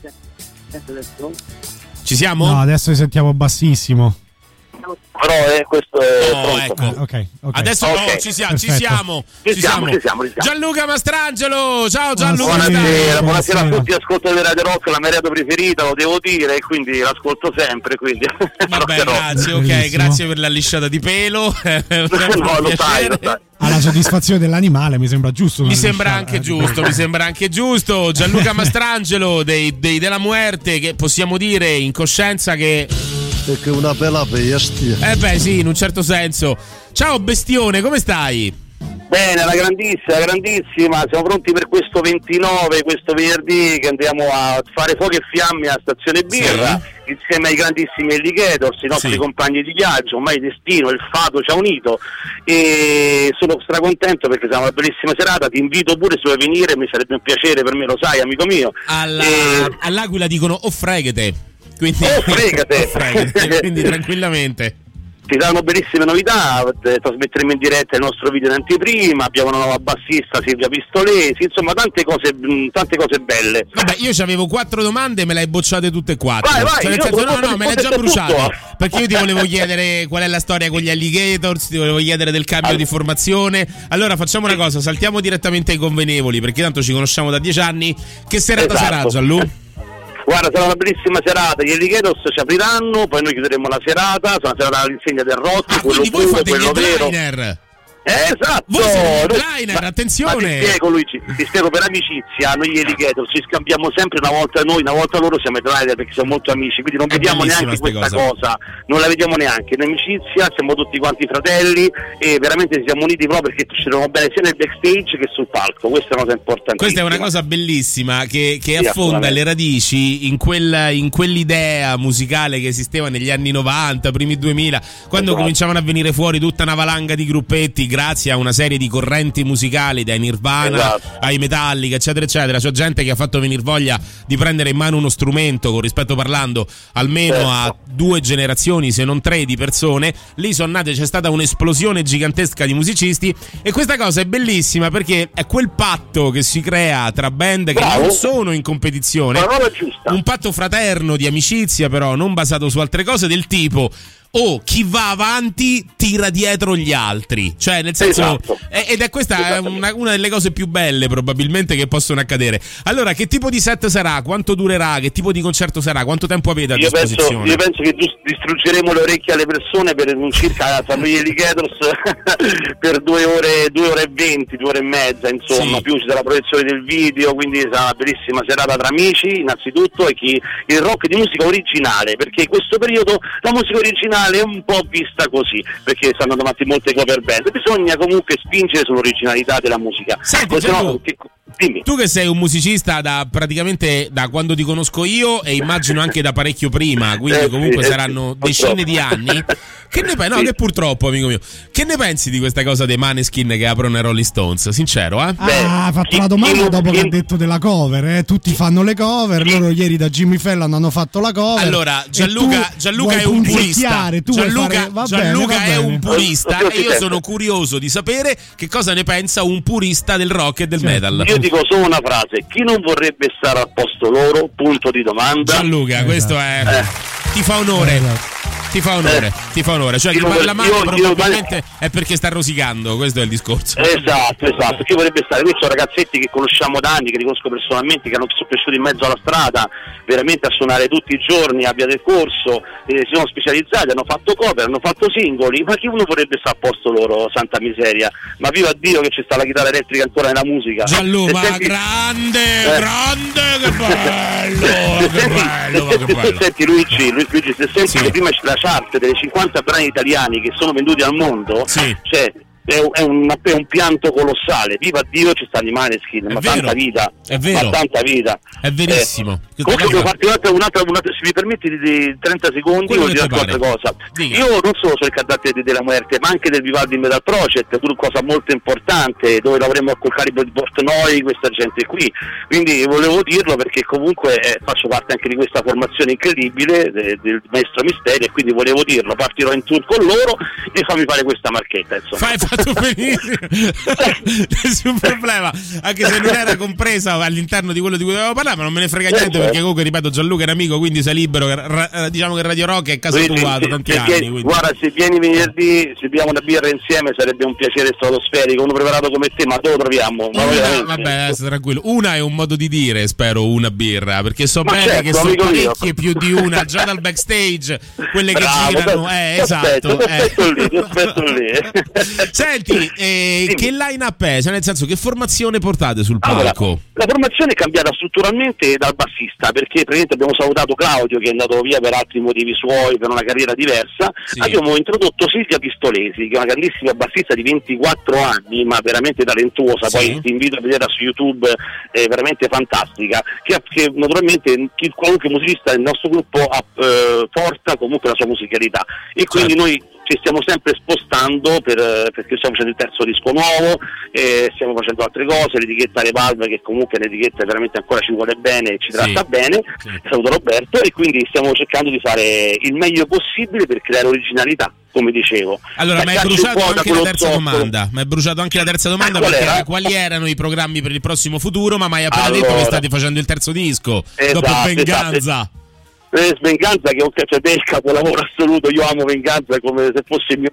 Ci siamo? No, adesso li sentiamo bassissimo. Però questo è ecco. Ok. Adesso ci siamo. Gianluca Mastrangelo, ciao Gianluca. Buonasera a tutti, ascolto di Radio Rock, la mia radio preferita, lo devo dire, e quindi l'ascolto sempre, quindi. Vabbè, grazie, ok, grazie per la lisciata di pelo. No, lo sai. Alla soddisfazione dell'animale mi sembra giusto. Mi sembra anche giusto. Gianluca Mastrangelo della Muerte, che possiamo dire in coscienza che è una bella bestia. Beh sì, in un certo senso. Ciao bestione, come stai? Bene, la grandissima, siamo pronti per questo 29, questo venerdì, che andiamo a fare fuoco e fiamme a Stazione Birra, insieme ai grandissimi Alligators, i nostri compagni di viaggio. Ormai il destino, il fato ci ha unito, e sono stracontento perché sarà una bellissima serata. Ti invito pure se vuoi venire, mi sarebbe un piacere per me, lo sai, amico mio. All'Aquila dicono fregate. Quindi quindi tranquillamente. Ci saranno bellissime novità, trasmetteremo in diretta il nostro video in anteprima, abbiamo una nuova bassista, Silvia Pistolesi, insomma tante cose belle. Vabbè, io c'avevo 4 domande e me le hai bocciate tutte e 4. Vai, me le hai già bruciate. Perché io ti volevo chiedere qual è la storia con gli Alligators, ti volevo chiedere del cambio di formazione. Allora facciamo una cosa, saltiamo direttamente ai convenevoli, perché tanto ci conosciamo da 10 anni. Che serata sarà, Gianlu? Guarda, sarà una bellissima serata, gli Alligators ci apriranno, poi noi chiuderemo la serata, sarà una serata all'insegna del rock, quello puro, quello vero. Esatto, voi siete headliner, attenzione. Ti spiego per amicizia, noi gli Alligators ci scambiamo sempre, una volta noi, una volta loro, siamo headliner perché siamo molto amici, quindi non vediamo neanche questa cosa, non la vediamo neanche, in amicizia siamo tutti quanti fratelli e veramente ci siamo uniti proprio perché ci troviamo bene sia nel backstage che sul palco. Questa è una cosa importantissima. Questa è una cosa bellissima che affonda le radici in quell'idea musicale che esisteva negli anni 90, primi 2000, quando cominciavano a venire fuori tutta una valanga di gruppetti grazie a una serie di correnti musicali, dai Nirvana ai Metallica, eccetera eccetera. C'è gente che ha fatto venire voglia di prendere in mano uno strumento, con rispetto parlando, almeno a 2 generazioni se non 3 di persone. Lì sono nate, c'è stata un'esplosione gigantesca di musicisti e questa cosa è bellissima perché è quel patto che si crea tra band che non sono in competizione, un patto fraterno di amicizia, però non basato su altre cose, del tipo chi va avanti tira dietro gli altri, cioè nel senso ed è questa una delle cose più belle probabilmente che possono accadere. Allora, che tipo di set sarà? Quanto durerà? Che tipo di concerto sarà? Quanto tempo avete a disposizione? Io penso che distruggeremo le orecchie alle persone per un circa gli Alligators per 2 ore e 20, 2 ore e mezza, insomma, più ci sarà la proiezione del video, quindi sarà una bellissima serata tra amici innanzitutto e il rock di musica originale, perché in questo periodo la musica originale è un po' vista così, perché stanno davanti molte cover band, bisogna comunque spingere sull'originalità della musica. Senti, tu che sei un musicista praticamente da quando ti conosco io e immagino anche da parecchio prima, quindi comunque saranno decine di anni. Che ne pensi? No, che purtroppo, amico mio. Che ne pensi di questa cosa dei Maneskin che aprono i Rolling Stones? Sincero, eh? Ha fatto la domanda dopo che ha detto della cover, Tutti fanno le cover, loro ieri da Jimmy Fallon hanno fatto la cover. Allora, Gianluca è un purista. Gianluca è un purista e io sono curioso di sapere che cosa ne pensa un purista del rock e del metal. Io dico solo una frase: chi non vorrebbe stare al posto loro? Punto di domanda. Gianluca, questo è ti fa onore. Ti fa onore. Cioè, chi parla male probabilmente è perché sta rosicando, questo è il discorso. Esatto. Chi vorrebbe stare? Questi sono ragazzetti che conosciamo da anni, che riconosco personalmente, che sono cresciuti in mezzo alla strada, veramente a suonare tutti i giorni a Via del Corso, si sono specializzati, hanno fatto cover, hanno fatto singoli, ma chi uno vorrebbe stare a posto loro, santa miseria. Ma viva Dio che c'è sta la chitarra elettrica ancora nella musica. Gianluca, grande, che bello. Senti Luigi, se senti che prima c'è la chart delle 50 brani italiani che sono venduti al mondo, cioè è un pianto colossale. Viva Dio, ci sta Maneskin, ma tanta vita. È vero. Ma tanta vita. È verissimo. Comunque devo farti un'altra, se mi permetti di 30 secondi, voglio dire un'altra cosa. Io non solo sono il cantante della Muerte, ma anche del Vivaldi Metal Project, una cosa molto importante, dove lavoreremo col calibro di Portnoy, questa gente qui. Quindi volevo dirlo perché comunque faccio parte anche di questa formazione incredibile del Maestro Misteri, e quindi volevo dirlo. Partirò in tour con loro e fammi fare questa marchetta, insomma. Fai fatto benissimo. Nessun problema, anche se non era compresa all'interno di quello di cui dovevamo parlare, ma non me ne frega niente, perché comunque, ripeto, Gianluca è un amico, quindi sei libero. Diciamo che Radio Rock è casa tua da tanti anni, quindi. Guarda, se vieni venerdì, se beviamo una birra insieme, sarebbe un piacere stratosferico. Uno preparato come te, ma dove lo troviamo? Vabbè, tranquillo. Una è un modo di dire, spero, una birra, perché so bene certo, che sono parecchie più di una, già dal backstage, quelle che girano. Esatto. Ti aspetto lì. Senti, che line-up è? Cioè, nel senso, che formazione portate sul palco? Allora, la formazione è cambiata strutturalmente dal bassista, perché praticamente abbiamo salutato Claudio, che è andato via per altri motivi suoi, per una carriera diversa. Abbiamo introdotto Silvia Pistolesi, che è una grandissima bassista di 24 anni, ma veramente talentuosa. Poi ti invito a vedere su YouTube, è veramente fantastica, che naturalmente qualunque musicista del nostro gruppo porta comunque la sua musicalità, e quindi noi ci stiamo sempre spostando perché stiamo facendo il terzo disco nuovo, stiamo facendo altre cose, l'etichetta Revalve, che comunque l'etichetta veramente ancora ci vuole bene e ci tratta bene, saluto Roberto, e quindi stiamo cercando di fare il meglio possibile per creare originalità, come dicevo. Allora, ma è bruciato anche la terza domanda. Perché quali erano i programmi per il prossimo futuro? Ma mai appena detto che state facendo il terzo disco, dopo Venganza. Venganza, che è il capolavoro assoluto. Io amo Venganza come se fosse il mio.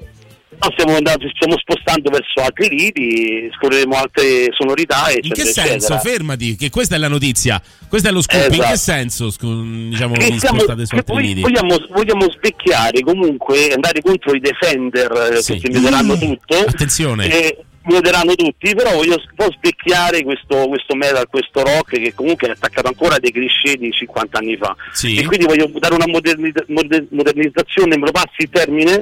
Ci stiamo spostando verso altri liti, scopriremo altre sonorità, eccetera. In che senso? Fermati, che questa è la notizia, questo è lo scoop. In che senso, diciamo, vi spostate su altri liti? Vogliamo specchiare, comunque andare contro i Defender, che si vederanno tutto. Attenzione. Moderano tutti, però voglio un po' specchiare questo metal, questo rock che comunque è attaccato ancora a dei cliché di 50 anni fa, e quindi voglio dare una modernizzazione, me lo passi il termine,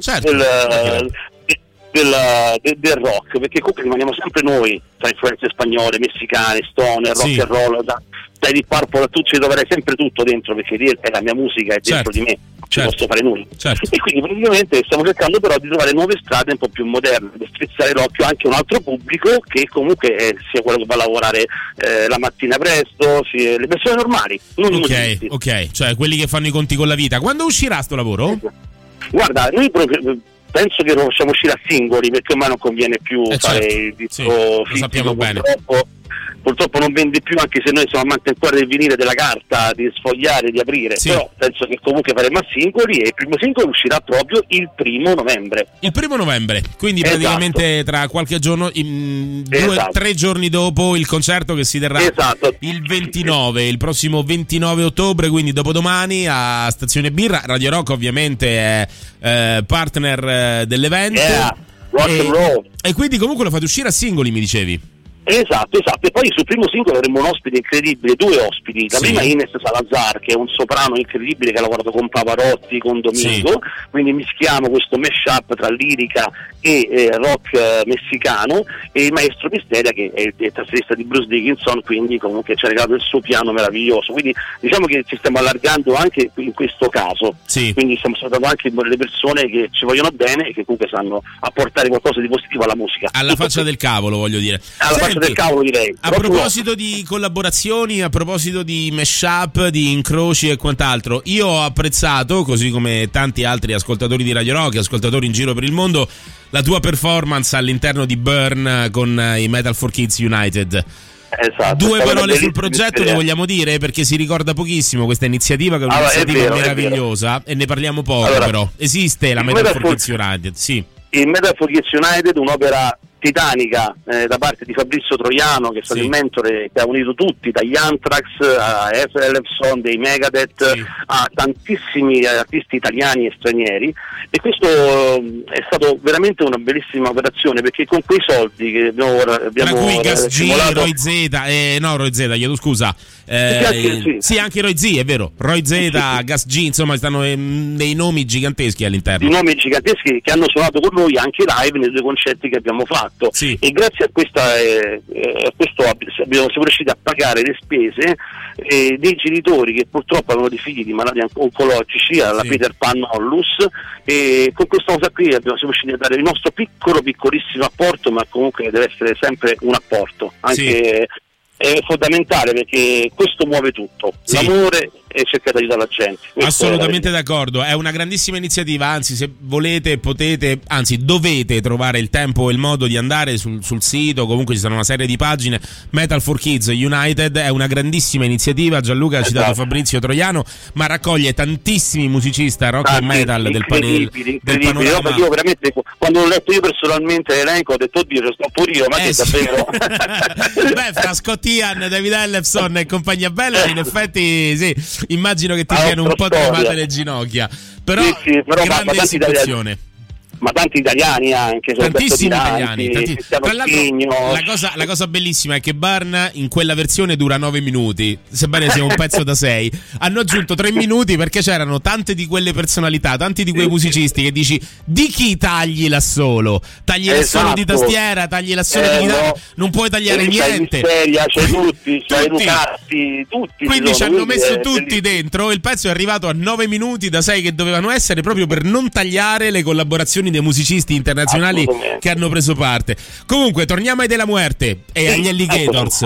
del rock, perché comunque rimaniamo sempre noi, tra influenze spagnole, messicane, stoner, rock and roll, dai Deep Purple, tu ci troverai sempre tutto dentro, perché è la mia musica, è dentro di me, ci posso fare nulla. E quindi praticamente stiamo cercando però di trovare nuove strade un po' più moderne, per strizzare l'occhio anche a un altro pubblico che comunque sia quello che va a lavorare la mattina presto, le persone normali, non i musicisti. Ok, cioè quelli che fanno i conti con la vita. Quando uscirà sto lavoro? Guarda, noi penso che lo facciamo uscire a singoli, perché ormai non conviene più fare il disco lo sappiamo bene. Purtroppo non vende più, anche se noi siamo amanti ancora del vinile, della carta, di sfogliare, di aprire, però penso che comunque faremo a singoli, e il primo singolo uscirà proprio il 1° novembre. Il 1° novembre, quindi praticamente tra qualche giorno, 2-3 giorni dopo il concerto che si terrà il 29, il prossimo 29 ottobre, quindi dopodomani a Stazione Birra. Radio Rock ovviamente è partner dell'evento. Rock and roll. E quindi comunque lo fate uscire a singoli, mi dicevi? Esatto, e poi sul primo singolo avremo un ospite incredibile, 2 ospiti. La prima è Ines Salazar, che è un soprano incredibile che ha lavorato con Pavarotti, con Domingo, quindi mischiamo questo mashup tra lirica e rock messicano, e il maestro Pisteria, che è il tastierista di Bruce Dickinson, quindi comunque ci ha regalato il suo piano meraviglioso, quindi diciamo che ci stiamo allargando anche in questo caso, quindi stiamo salutando anche le persone che ci vogliono bene e che comunque sanno apportare qualcosa di positivo alla musica. Alla faccia del cavolo, voglio dire. Del cavolo, direi. A proposito di collaborazioni, a proposito di mashup, di incroci e quant'altro, io ho apprezzato, così come tanti altri ascoltatori di Radio Rock, ascoltatori in giro per il mondo, la tua performance all'interno di Burn con i Metal for Kids United. Esatto. 2 parole sul progetto le vogliamo dire, perché si ricorda pochissimo questa iniziativa, che è un'iniziativa meravigliosa, e ne parliamo poco. Però esiste la Metal for Kids United, sì. Il Metal for Kids United, un'opera titanica da parte di Fabrizio Troiano, che è stato il mentore che ha unito tutti, dagli Anthrax a Elefson, dei Megadeth, a tantissimi artisti italiani e stranieri, e questo è stato veramente una bellissima operazione, perché con quei soldi che abbiamo tra cui Gas G, Roy Z, chiedo scusa, sì, anche Roy Z, è vero, Roy Z, Gas G, insomma stanno dei nomi giganteschi all'interno, i nomi giganteschi che hanno suonato con noi anche live nei 2 concerti che abbiamo fatto. E grazie a questo siamo riusciti a pagare le spese dei genitori che purtroppo avevano dei figli di malati oncologici alla Peter Pan Ollus, e con questa cosa qui siamo riusciti a dare il nostro piccolissimo apporto, ma comunque deve essere sempre un apporto, anche è fondamentale, perché questo muove tutto, l'amore, e cercare di aiutare la gente. Assolutamente d'accordo, è una grandissima iniziativa, anzi se volete potete, anzi dovete trovare il tempo e il modo di andare sul sito, comunque ci sono una serie di pagine. Metal for Kids United è una grandissima iniziativa, Gianluca ha citato Fabrizio Troiano, ma raccoglie tantissimi musicisti rock e metal del panorama. Io veramente, quando l'ho letto io personalmente l'elenco, ho detto oddio, ci sto pure io, ma che davvero beh, fra Scott Ian, David Ellefson e compagnia bella, in effetti sì, immagino che ti siano un po' tremate le ginocchia, però grande istituzione. Ma tanti italiani anche, tantissimi italiani. Tra l'altro, la cosa bellissima è che Barn in quella versione dura 9 minuti, sebbene sia un pezzo da 6. Hanno aggiunto 3 minuti perché c'erano tante di quelle personalità, tanti di quei musicisti che dici di chi tagli l'assolo? Tagli l'assolo di tastiera, tagli l'assolo di chitarra, non puoi tagliare niente. C'è tutti, c'è Lucatti, tutti. Quindi ci hanno messo tutti dentro, il pezzo è arrivato a 9 minuti da 6 che dovevano essere, proprio per non tagliare le collaborazioni dei musicisti internazionali che hanno preso parte. Comunque torniamo ai Della Muerte e agli Alligators.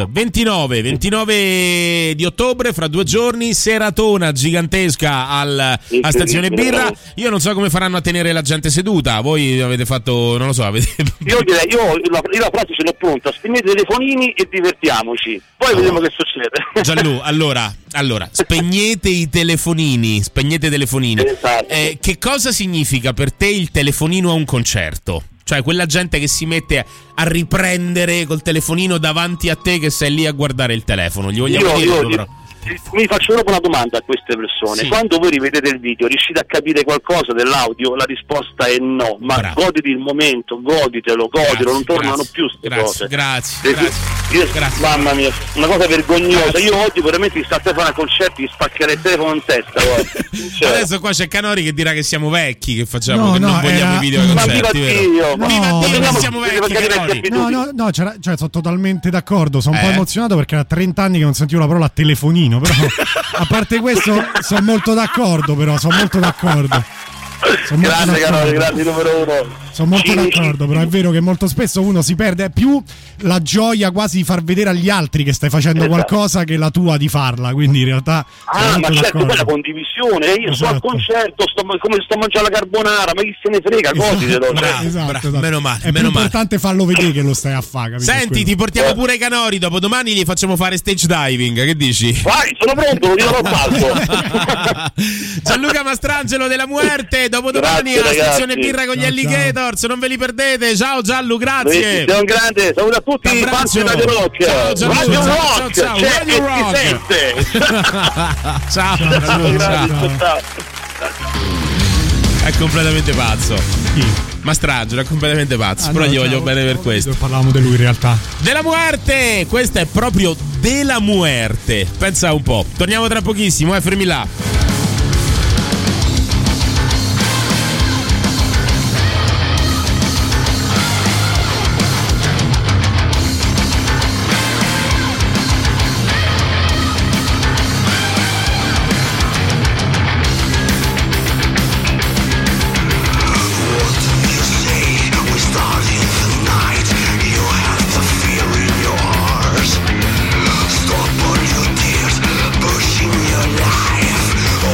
29 di ottobre, fra 2 giorni, seratona gigantesca a Stazione Birra. Io non so come faranno a tenere la gente seduta. Voi avete fatto, non lo so, io direi, io la frase ce l'ho pronta: spegnete i telefonini e divertiamoci, poi vediamo che succede. Gianlu, allora spegnete i telefonini. Esatto. Che cosa significa per te il telefonino a un concerto? Cioè quella gente che si mette a riprendere col telefonino davanti a te, che sei lì a guardare il telefono. Gli vogliamo dire mi faccio proprio una domanda a queste persone: quando voi rivedete il video riuscite a capire qualcosa dell'audio? La risposta è no, ma goditi il momento, goditelo, non tornano più queste cose. Grazie. Mamma mia, una cosa vergognosa. Io oggi veramente sta a fare a concerti, gli spaccherei il telefono in testa. Adesso qua c'è Canori che dirà che siamo vecchi, che facciamo, che non vogliamo i video ai concerti. Viva Dio, che siamo vecchi. No, sono totalmente d'accordo. Sono un po' emozionato perché era 30 anni che non sentivo la parola telefonino. Però a parte questo sono molto d'accordo. Grazie Canori, grazie numero 1. Sono molto d'accordo, però è vero che molto spesso uno si perde più la gioia quasi di far vedere agli altri che stai facendo qualcosa che la tua di farla, quindi in realtà ma certo, poi la condivisione, io sto al concerto, come sto mangiando la carbonara, ma chi se ne frega, goditelo. Esatto. Meno male, è più importante farlo vedere che lo stai a fare. Senti, ti portiamo pure Canori, dopodomani gli facciamo fare stage diving, che dici? Vai, sono pronto, lo dirò palco. Gianluca Mastrangelo Della Muerte, dopodomani alla Stazione Birra con gli Alligator. Non ve li perdete. Ciao Gianlu, grazie. Sei un grande, saluto a tutti i fan di Radio Rock. Ciao Gianlu, Radio Rock, ciao. Radio Rock. Ciao. È completamente pazzo. Mastrangelo è completamente pazzo, però gli voglio bene per questo. Parlavamo di lui in realtà. Della Muerte, questa è proprio Della Muerte. Pensa un po'. Torniamo tra pochissimo, fermi là. Stop all your tears, pushing your life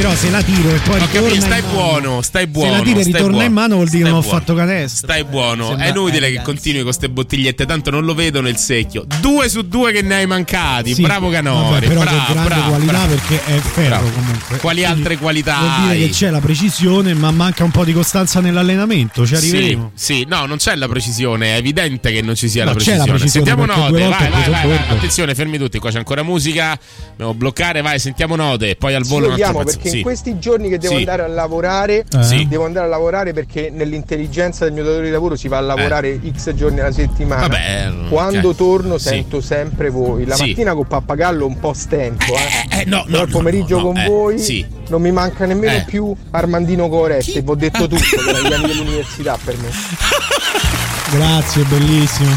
Però se la tiro e poi ritorna stai buono. Se la tiro e ritorna in mano vuol dire che non ho fatto canestro. Stai buono. È inutile che continui con queste bottigliette, tanto non lo vedo nel secchio. 2 su 2 che ne hai mancati. Sì, bravo Canori. Però bravo, che grande qualità perché è ferro comunque. Quali altre qualità vuol dire hai? Che c'è la precisione, ma manca un po' di costanza nell'allenamento. Ci arriveremo. Sì, no, non c'è la precisione. È evidente che non ci sia la precisione. C'è la precisione. Sentiamo note. Vai. Attenzione, fermi tutti. Qua c'è ancora musica. Dobbiamo bloccare. Vai, sentiamo note. Poi al volo un altro pezzo. Perché in questi giorni che devo andare a lavorare, devo andare a lavorare perché nell'intelligenza del mio datore di lavoro si va a lavorare X giorni alla settimana. Vabbè, quando torno sento sempre voi. La mattina con Pappagallo un po' stento, il pomeriggio con voi non mi manca nemmeno più Armandino Coretti. Vi ho detto tutto dagli anni dell'università per me. Grazie, bellissimo.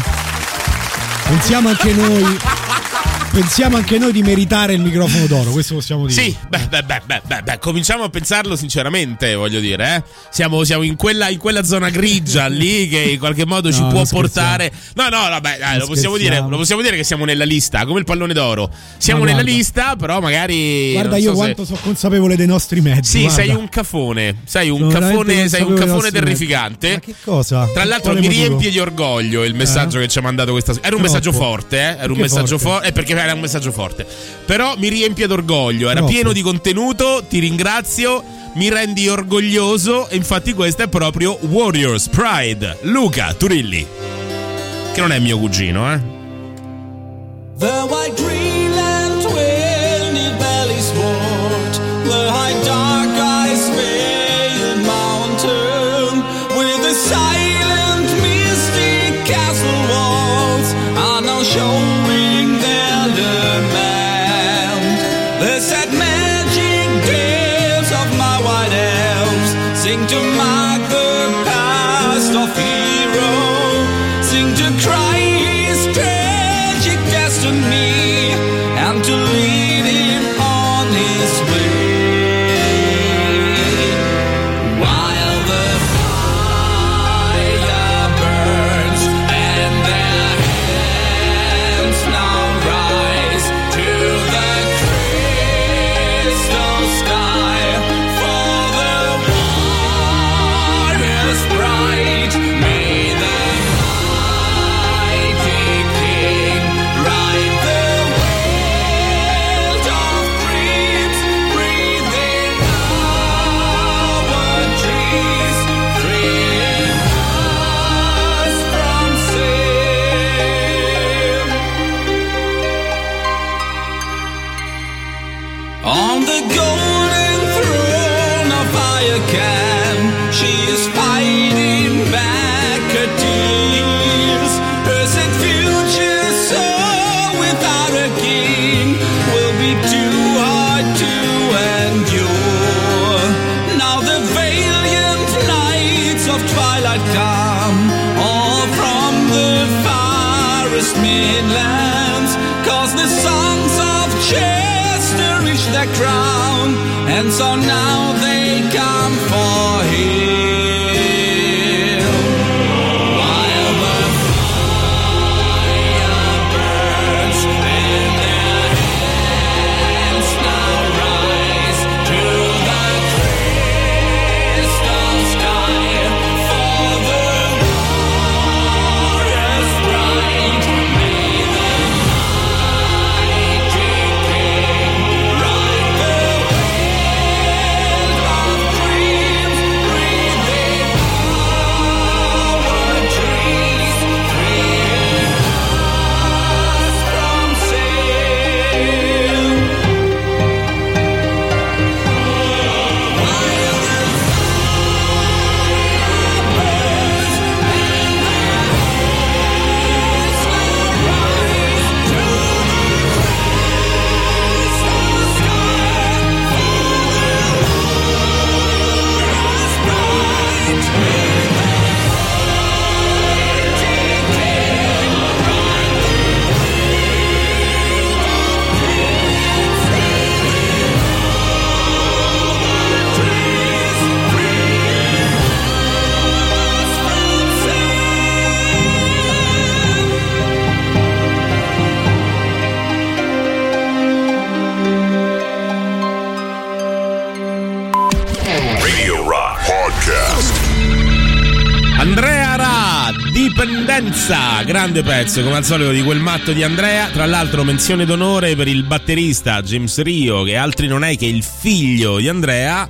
Pensiamo anche noi di meritare il microfono d'oro, questo possiamo dire. Sì, beh, cominciamo a pensarlo sinceramente, voglio dire, Siamo in quella zona grigia lì che in qualche modo ci può portare. Lo possiamo dire che siamo nella lista, come il pallone d'oro. Siamo nella lista, però magari guarda, io quanto sono consapevole dei nostri mezzi. Sì, guarda. sei un cafone, sei un cafone terrificante. Ma che cosa? Tra l'altro mi riempie di orgoglio il messaggio che ci ha mandato questa. Era un messaggio forte, era un messaggio forte, perché era un messaggio forte, però mi riempie d'orgoglio, era pieno di contenuto, ti ringrazio, mi rendi orgoglioso, e infatti questo è proprio Warriors Pride, Luca Turilli, che non è mio cugino, The white Greenland windy belly sport, the high dark ice veiled mountain, with the silent mystic castle walls are now showing their demand. The sad magic tales of my white elves sing to mark the past of hero, sing to cry his tragic destiny and to lead him on his way. While the fire burns and their hands now rise to the crystal sky for the warrior's pride. May the mighty king ride the world of dreams, breathing our dreams, freeing us from sin. On the golden throne of Ayakan, she is fighting back her tears. Her sad future, so without a king, will be too hard to endure. Now the valiant knights of twilight come, all from the farthest midlands, 'cause the sons of Chester reach their crown, and so now they come for him. While the fire burns and their hands now rise to the crystal sky for the warrior's pride. May the mighty king ride the world of dreams, breathing Dipendenza, grande pezzo come al solito di quel matto di Andrea. Tra l'altro menzione d'onore per il batterista James Rio, che altri non è che il figlio di Andrea.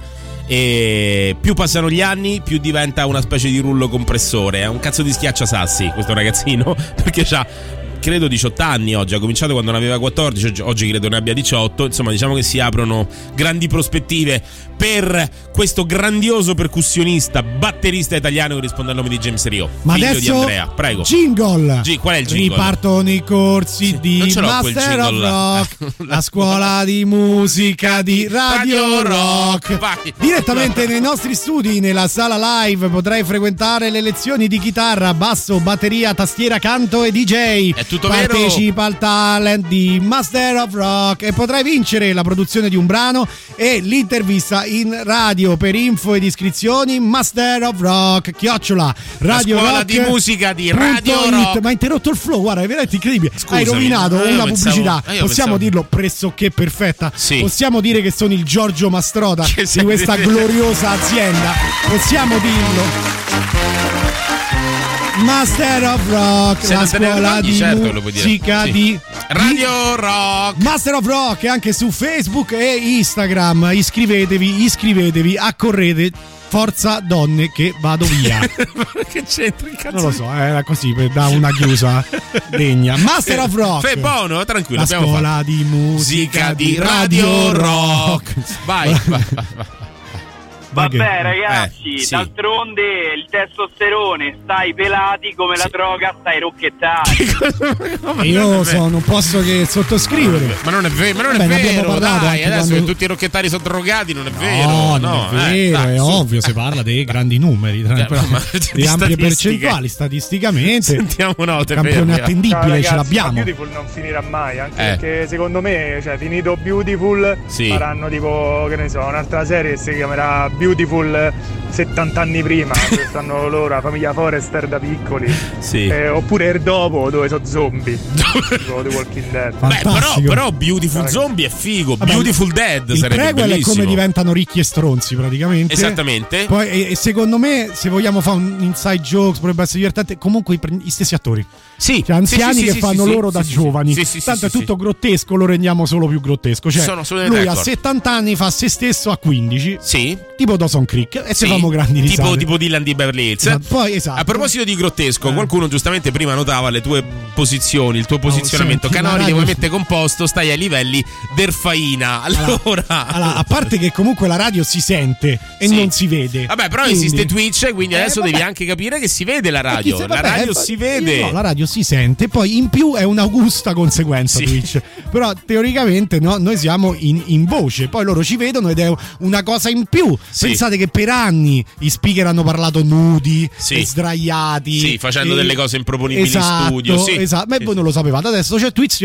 E più passano gli anni, più diventa una specie di rullo compressore. È un cazzo di schiacciasassi questo ragazzino, perché c'ha credo 18 anni oggi, ha cominciato quando ne aveva 14, oggi credo ne abbia 18. Insomma, diciamo che si aprono grandi prospettive per questo grandioso percussionista, batterista italiano che risponde al nome di James Rio, ma figlio adesso di Andrea. Prego. Jingle. Qual è il jingle? Ripartono i corsi di Master of Rock, la scuola di musica di Radio Rock. Vai. Direttamente nei nostri studi, nella sala live, potrai frequentare le lezioni di chitarra, basso, batteria, tastiera, canto e DJ. È tutto Partecipa al talent di Master of Rock e potrai vincere la produzione di un brano e l'intervista in radio. Per info ed iscrizioni Master of Rock @ Radio la scuola Rock di musica di Radio Rock. Ma hai interrotto il flow, guarda, è veramente incredibile. Scusami, hai rovinato una pubblicità. Possiamo pensavo dirlo pressoché perfetta. Sì. Possiamo dire che sono il Giorgio Mastrota di questa gloriosa azienda. Possiamo dirlo. Master of Rock, la scuola di musica di Radio Rock. Master of Rock anche su Facebook e Instagram. Iscrivetevi, accorrete. Forza donne che vado via. Che c'entra il cazzo? Non lo so, era così per dare una chiusa degna. Master of Rock. Fai buono, tranquillo. La scuola di musica di Radio Rock. Vai. Vabbè ragazzi, d'altronde il testosterone, stai pelati come la droga, stai rocchettati. Io non posso che sottoscrivere. Ma non è vero, dai, adesso che tutti i rocchettari sono drogati, non è vero. No, non è vero, è ovvio, si parla dei grandi numeri, di ampie percentuali statisticamente. Sentiamo note. Campione attendibile, ragazzi, ce l'abbiamo. Beautiful non finirà mai, anche perché secondo me, finito Beautiful, faranno tipo, che ne so, un'altra serie che si chiamerà Beautiful 70 anni prima, dove stanno loro, la famiglia Forrester da piccoli. Oppure il dopo, dove sono zombie. Tipo The Walking Dead. Però Beautiful Zombie è figo. Beautiful Dead il sarebbe prequel bellissimo. è come diventano ricchi e stronzi praticamente. Esattamente. Poi secondo me, se vogliamo fare un inside jokes, potrebbe essere divertente. Comunque i stessi attori. Anziani che fanno loro da giovani. Tanto è tutto grottesco, lo rendiamo solo più grottesco. Lui a 70 anni fa se stesso a 15. Tipo Dawson Creek. E se famo grandi risate. Tipo Dylan di Beverly Hills. A proposito di grottesco, qualcuno giustamente prima notava le tue posizioni, il tuo posizionamento canonico, come mette composto, stai ai livelli d'Erfaina. Allora, a parte che comunque la radio si sente e non si vede. Vabbè, però esiste Twitch, quindi adesso devi anche capire che si vede la radio. La radio si vede. No, la radio si sente, poi in più è un'augusta conseguenza Twitch. Però teoricamente noi siamo in voce, poi loro ci vedono ed è una cosa in più. Pensate che per anni i speaker hanno parlato nudi e sdraiati, facendo delle cose improponibili in studio. Ma voi non lo sapevate, adesso c'è Twitch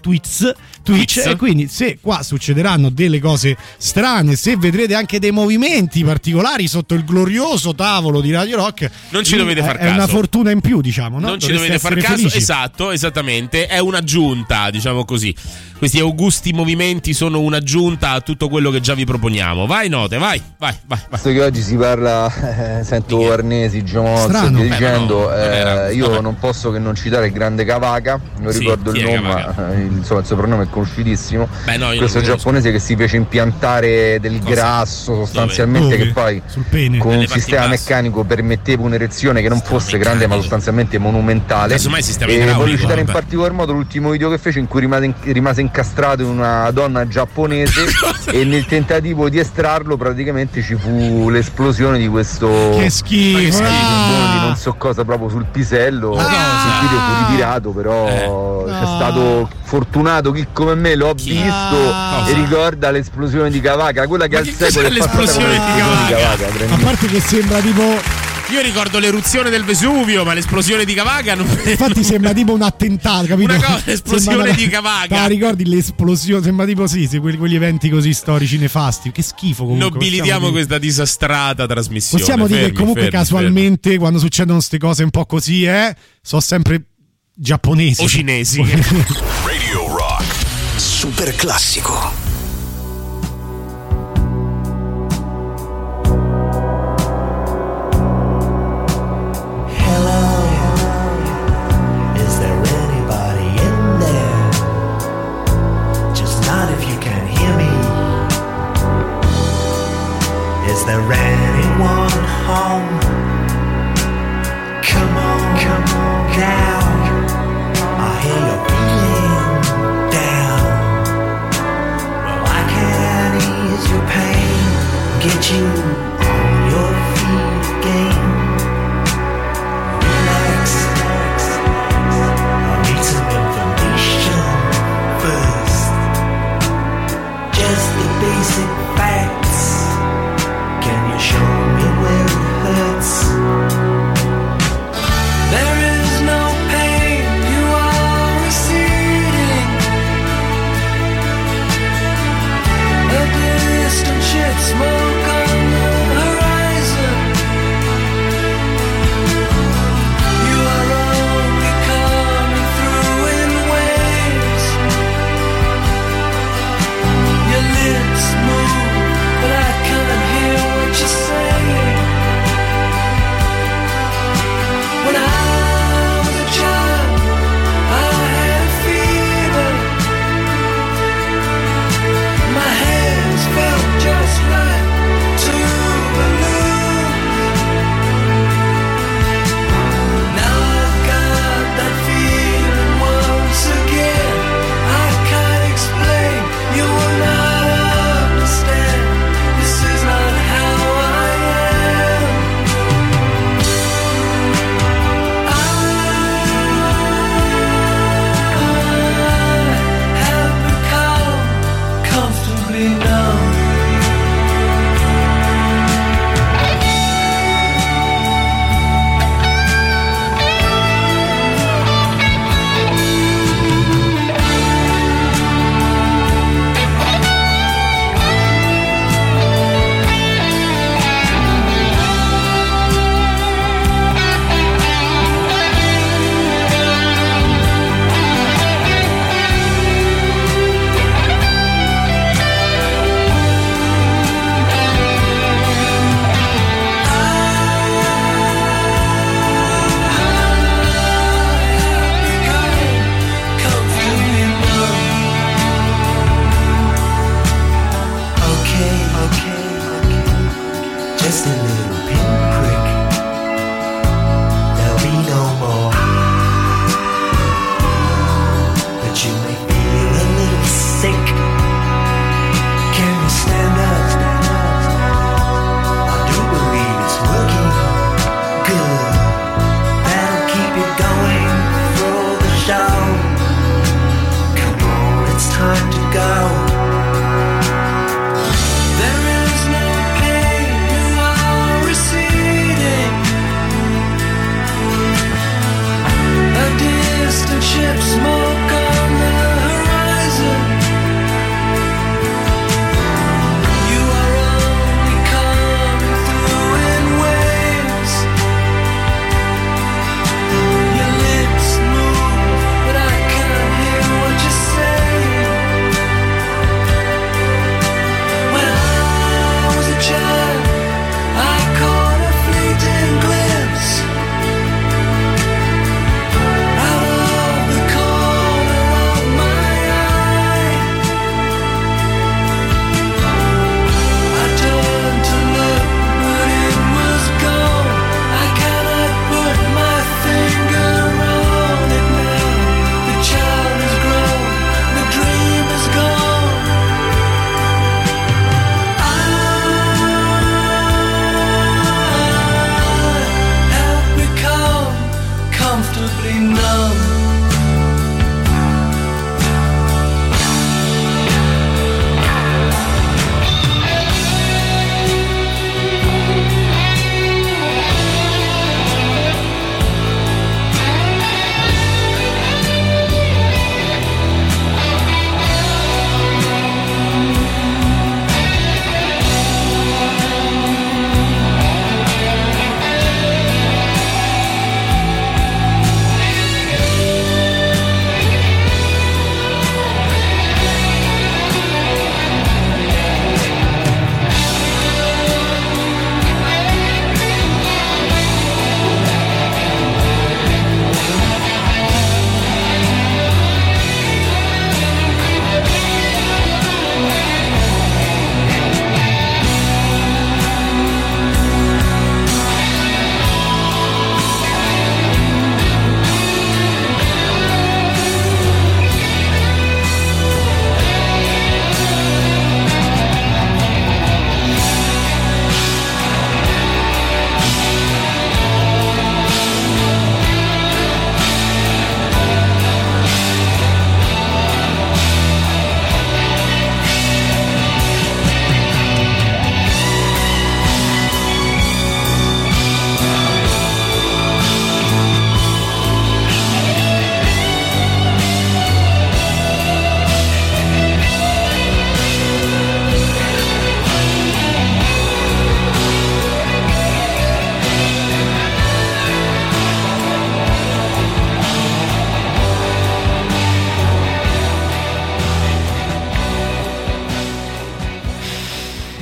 e quindi se qua succederanno delle cose strane, se vedrete anche dei movimenti particolari sotto il glorioso tavolo di Radio Rock, non ci dovete far caso. È una fortuna in più, diciamo, no? Non ci dovete far caso, esattamente, è un'aggiunta, diciamo così. Questi augusti movimenti sono un'aggiunta a tutto quello che già vi proponiamo. Vai Note, vai. Visto che oggi si parla, sento Arnesi, Giomozzo e via dicendo, io non posso che non citare il grande Cavaca, non ricordo il nome, ma il soprannome è conosciutissimo. Questo giapponese che si fece impiantare del grasso sostanzialmente, che poi con un sistema meccanico permetteva un'erezione che non fosse grande ma sostanzialmente monumentale. E voglio citare in particolar modo l'ultimo video che fece, in cui rimase incastrato in una donna giapponese e nel tentativo di estrarlo praticamente ci fu l'esplosione di questo che schifo di non so cosa proprio sul pisello. Il video fu ritirato, però c'è stato fortunato chi come me lo ha visto e ricorda l'esplosione di Cavaca, quella che al secolo è l'esplosione di Cavaca. A parte che sembra tipo, io ricordo l'eruzione del Vesuvio, ma l'esplosione di Cavaca non... Infatti sembra tipo un attentato, capito? L'esplosione di Cavaca. Ricordi l'esplosione? Sembra tipo quegli eventi così storici nefasti. Che schifo comunque. Nobilitiamo questa disastrata trasmissione. Possiamo dire che comunque casualmente quando succedono queste cose un po' così, sono sempre giapponesi o cinesi. Radio Rock super classico. Hello,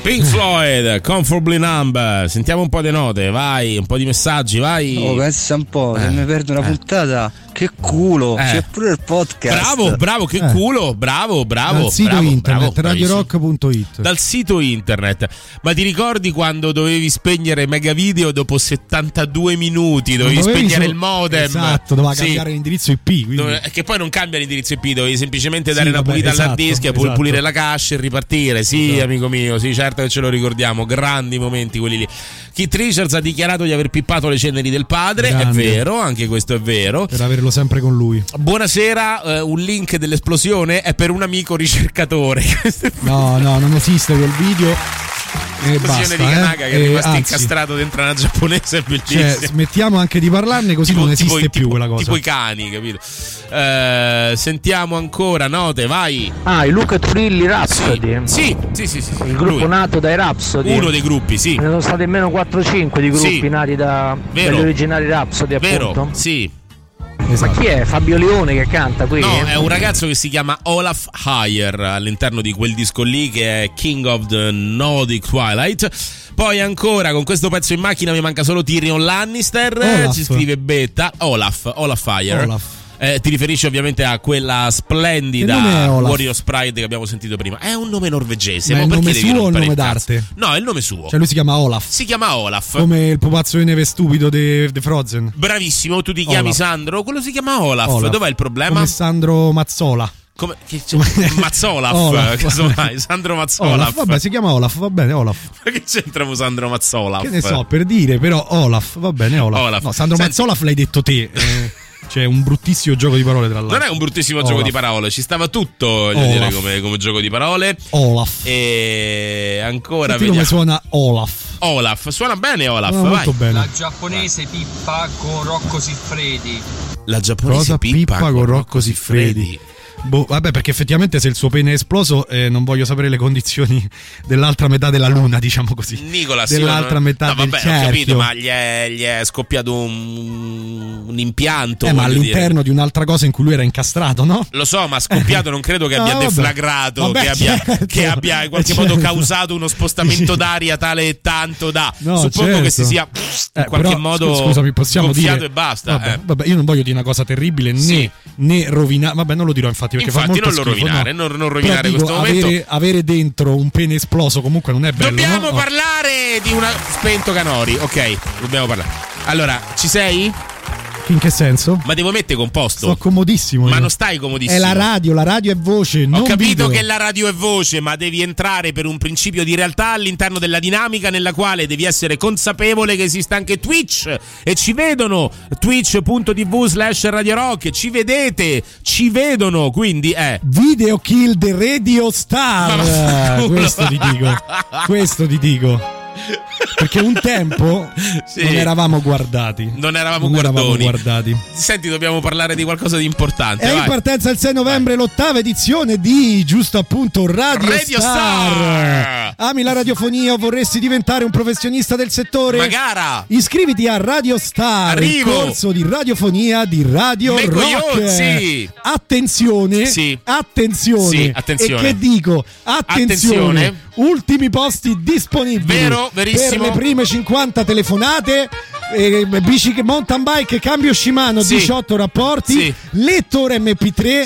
Pink Floyd, Comfortably Numb. Sentiamo un po' di note, vai, un po' di messaggi, vai. Oh, pensa un po', se mi perdo una puntata, che culo, c'è pure il podcast. Bravo, che culo, bravo. Dal sito internet, radiorock.it. Dal sito internet. Ma ti ricordi quando dovevi spegnere Mega Video dopo 72 minuti? Dovevi spegnere il modem. Esatto, doveva cambiare l'indirizzo IP. Che poi non cambia l'indirizzo IP, dovevi semplicemente dare una pulita all'hard disk, pulire la cache e ripartire. Sì, amico mio, sì, certo che ce lo ricordiamo. Grandi momenti quelli lì. Keith Richards ha dichiarato di aver pippato le ceneri del padre. Grande. È vero, anche questo è vero. Per averlo sempre con lui. Buonasera, un link dell'esplosione è per un amico ricercatore. No, non esiste quel video. L'esplosione di Kanaka che è rimasto incastrato dentro una giapponese è bellissimo. Cioè, smettiamo anche di parlarne, così non esiste più quella cosa. Tipo i cani, capito? Sentiamo ancora note, vai. I Luca Turilli Rhapsody. Sì. Il gruppo nato dai Rhapsody. Uno dei gruppi, sì. Ne sono stati almeno 4-5 di gruppi nati dagli originali Rhapsody, appunto. Vero, sì. Esatto. Ma chi è? Fabio Leone che canta qui? No, è un ragazzo che si chiama Olaf Hayer all'interno di quel disco lì che è King of the Nordic Twilight. Poi ancora con questo pezzo in macchina mi manca solo Tyrion Lannister. Olaf. Ci scrive Betta. Olaf Hayer. Ti riferisci ovviamente a quella splendida Warrior Sprite che abbiamo sentito prima. È un nome norvegese. Ma è il nome suo o il nome d'arte? No, è il nome suo. Cioè lui si chiama Olaf. Si chiama Olaf. Come il pupazzo di neve stupido di Frozen. Bravissimo, tu ti chiami Sandro, quello si chiama Olaf. Dov'è il problema? Come Sandro Mazzola. Mazzolaf, casomai, Sandro Mazzolaf. Vabbè, si chiama Olaf, va bene, Olaf. Ma che c'entriamo Sandro Mazzolaf? Che ne so, per dire, però Olaf, va bene, Olaf. No, Sandro Mazzolaf l'hai detto te. C'è un bruttissimo gioco di parole, tra l'altro. Non è un bruttissimo gioco di parole, ci stava tutto, voglio dire, come gioco di parole. Olaf. E ancora vediamo come suona Olaf, suona bene Olaf, vai. Molto bene. La giapponese pippa con Rocco Siffredi. La giapponese pippa con Rocco Siffredi. Vabbè, perché effettivamente se il suo pene è esploso, non voglio sapere le condizioni dell'altra metà della luna, diciamo così. Nicola, dell'altra metà del cerchio. Ho capito, ma gli è scoppiato un impianto. Ma all'interno di un'altra cosa in cui lui era incastrato, no? Lo so, ma scoppiato non credo che abbia deflagrato, che abbia in qualche modo causato uno spostamento d'aria tale e tanto da. Suppongo che si sia in qualche modo scusami, possiamo gonfiato dire, e basta. Vabbè, io non voglio dire una cosa terribile né rovinare. Vabbè, non lo dirò infatti, perché fa molto non lo schifo, rovinare, no? non rovinare dico, questo momento. Avere dentro un pene esploso comunque non è bello. Dobbiamo parlare di una spento Canori. Ok, dobbiamo parlare. Allora, ci sei? In che senso? Ma devo mettere composto. Sto comodissimo. Ma non stai comodissimo. È la radio è voce. Ho capito video. Che la radio è voce, ma devi entrare per un principio di realtà all'interno della dinamica nella quale devi essere consapevole che esiste anche Twitch e ci vedono. Twitch.tv/Radio Rock. Ci vedete, ci vedono. Quindi Video Kill the Radio Star. Questo ti dico. Perché un tempo non eravamo guardati. Non eravamo guardati. Senti, dobbiamo parlare di qualcosa di importante. È in partenza il 6 novembre l'8ª edizione di giusto appunto Radio Star. Ami la radiofonia o vorresti diventare un professionista del settore? Magara! Iscriviti a Radio Star, il corso di radiofonia di Radio Rock. Sì. Attenzione. Attenzione. E che dico? Attenzione. Ultimi posti disponibili. Verissimo. Per le prime 50 telefonate, bici mountain bike, cambio Shimano, 18 rapporti, lettore MP3,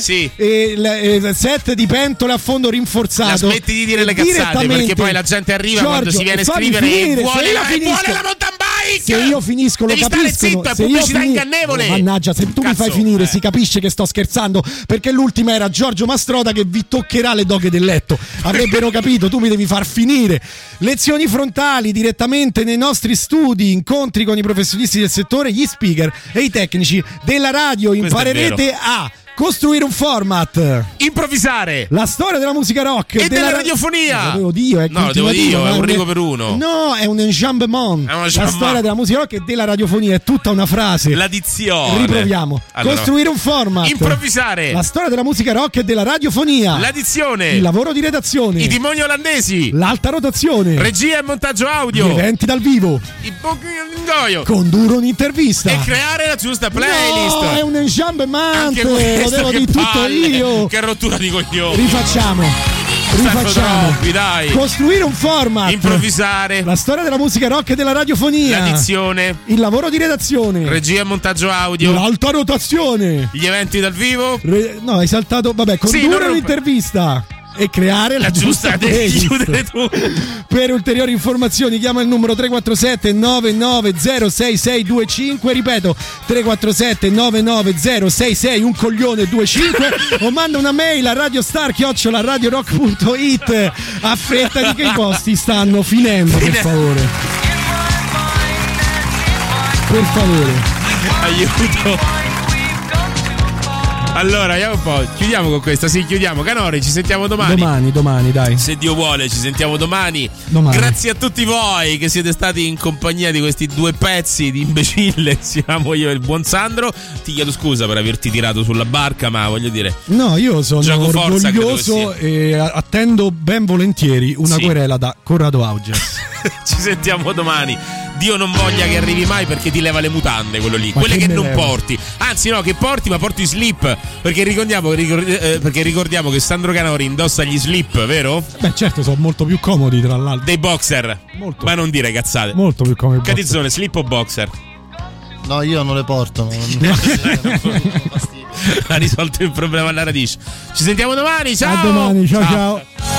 set di pentole a fondo rinforzato. La smetti di dire le cazzate, perché poi la gente arriva quando si viene a scrivere e vuole la mountain bike. Se io finisco devi lo capiscono. Zitto, è pubblicità ingannevole. Mannaggia, se tu mi fai finire si capisce che sto scherzando, perché l'ultima era Giorgio Mastroda che vi toccherà le doghe del letto. Avrebbero capito, tu mi devi far finire. Lezioni frontali direttamente nei nostri studi, incontri con i professionisti del settore, gli speaker e i tecnici della radio. Imparerete a costruire un format, improvvisare la storia della musica rock e della radiofonia. Lo devo io, è un rigo per uno. No, è un enjambement. La storia della musica rock e della radiofonia è tutta una frase. L'addizione. Riproviamo. Allora, costruire un format, improvvisare la storia della musica rock e della radiofonia, l'addizione, il lavoro di redazione, i timoni olandesi, l'alta rotazione, regia e montaggio audio, gli eventi dal vivo, il bocchino, condurre un'intervista e creare la giusta playlist. No, è un enjambement. Lo devo dire tutto io. Che rottura di coglioni. Rifacciamo. Rifacciamo. Troppi, dai. Costruire un format. Improvvisare. La storia della musica rock e della radiofonia. L'addizione. Il lavoro di redazione. Regia e montaggio audio. L'alta rotazione. Gli eventi dal vivo. No, hai saltato. Vabbè, condurre un'intervista. E creare la giusta playlist. Per ulteriori informazioni chiama il numero 347 990 6625, ripeto 347 990 66 un coglione 25 o manda una mail a radiostar@radiorock.it. Affrettati che i posti stanno finendo, per favore. Per favore. Aiuto. Allora, vediamo un po'. Chiudiamo con questa. Sì, chiudiamo. Canori, ci sentiamo domani. Domani, dai. Se Dio vuole, ci sentiamo domani. Grazie a tutti voi che siete stati in compagnia di questi due pezzi di imbecille. Siamo io e il buon Sandro. Ti chiedo scusa per averti tirato sulla barca, ma voglio dire. No, io sono orgoglioso e attendo ben volentieri una querela da Corrado Augias. Ci sentiamo domani. Dio non voglia che arrivi mai, perché ti leva le mutande quello lì, quelle che non porti, anzi no, che porti, ma porti slip, perché ricordiamo che Sandro Canori indossa gli slip, vero? Beh, certo, sono molto più comodi tra l'altro. Dei boxer. Molto. Ma non dire cazzate. Molto più comodi. Catizzone, slip o boxer? No, io non le porto. Ha risolto il problema alla radice. Ci sentiamo domani, ciao. A domani, ciao.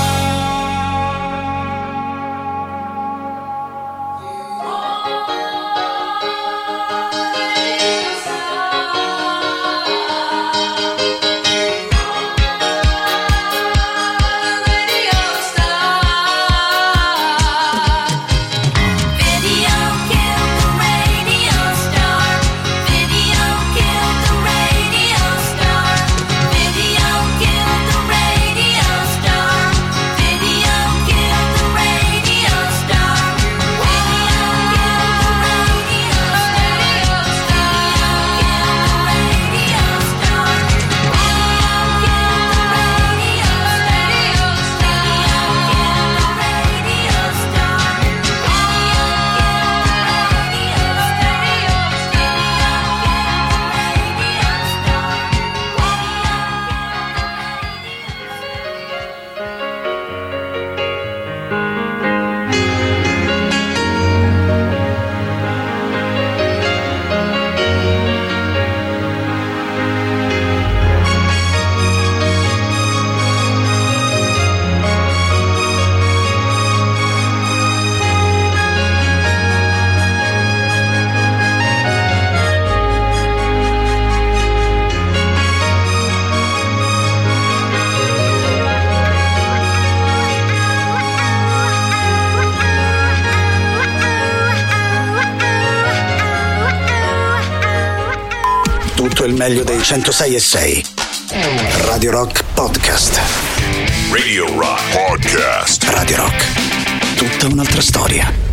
Il meglio dei 106.6 Radio Rock Podcast. Radio Rock Podcast. Radio Rock, tutta un'altra storia.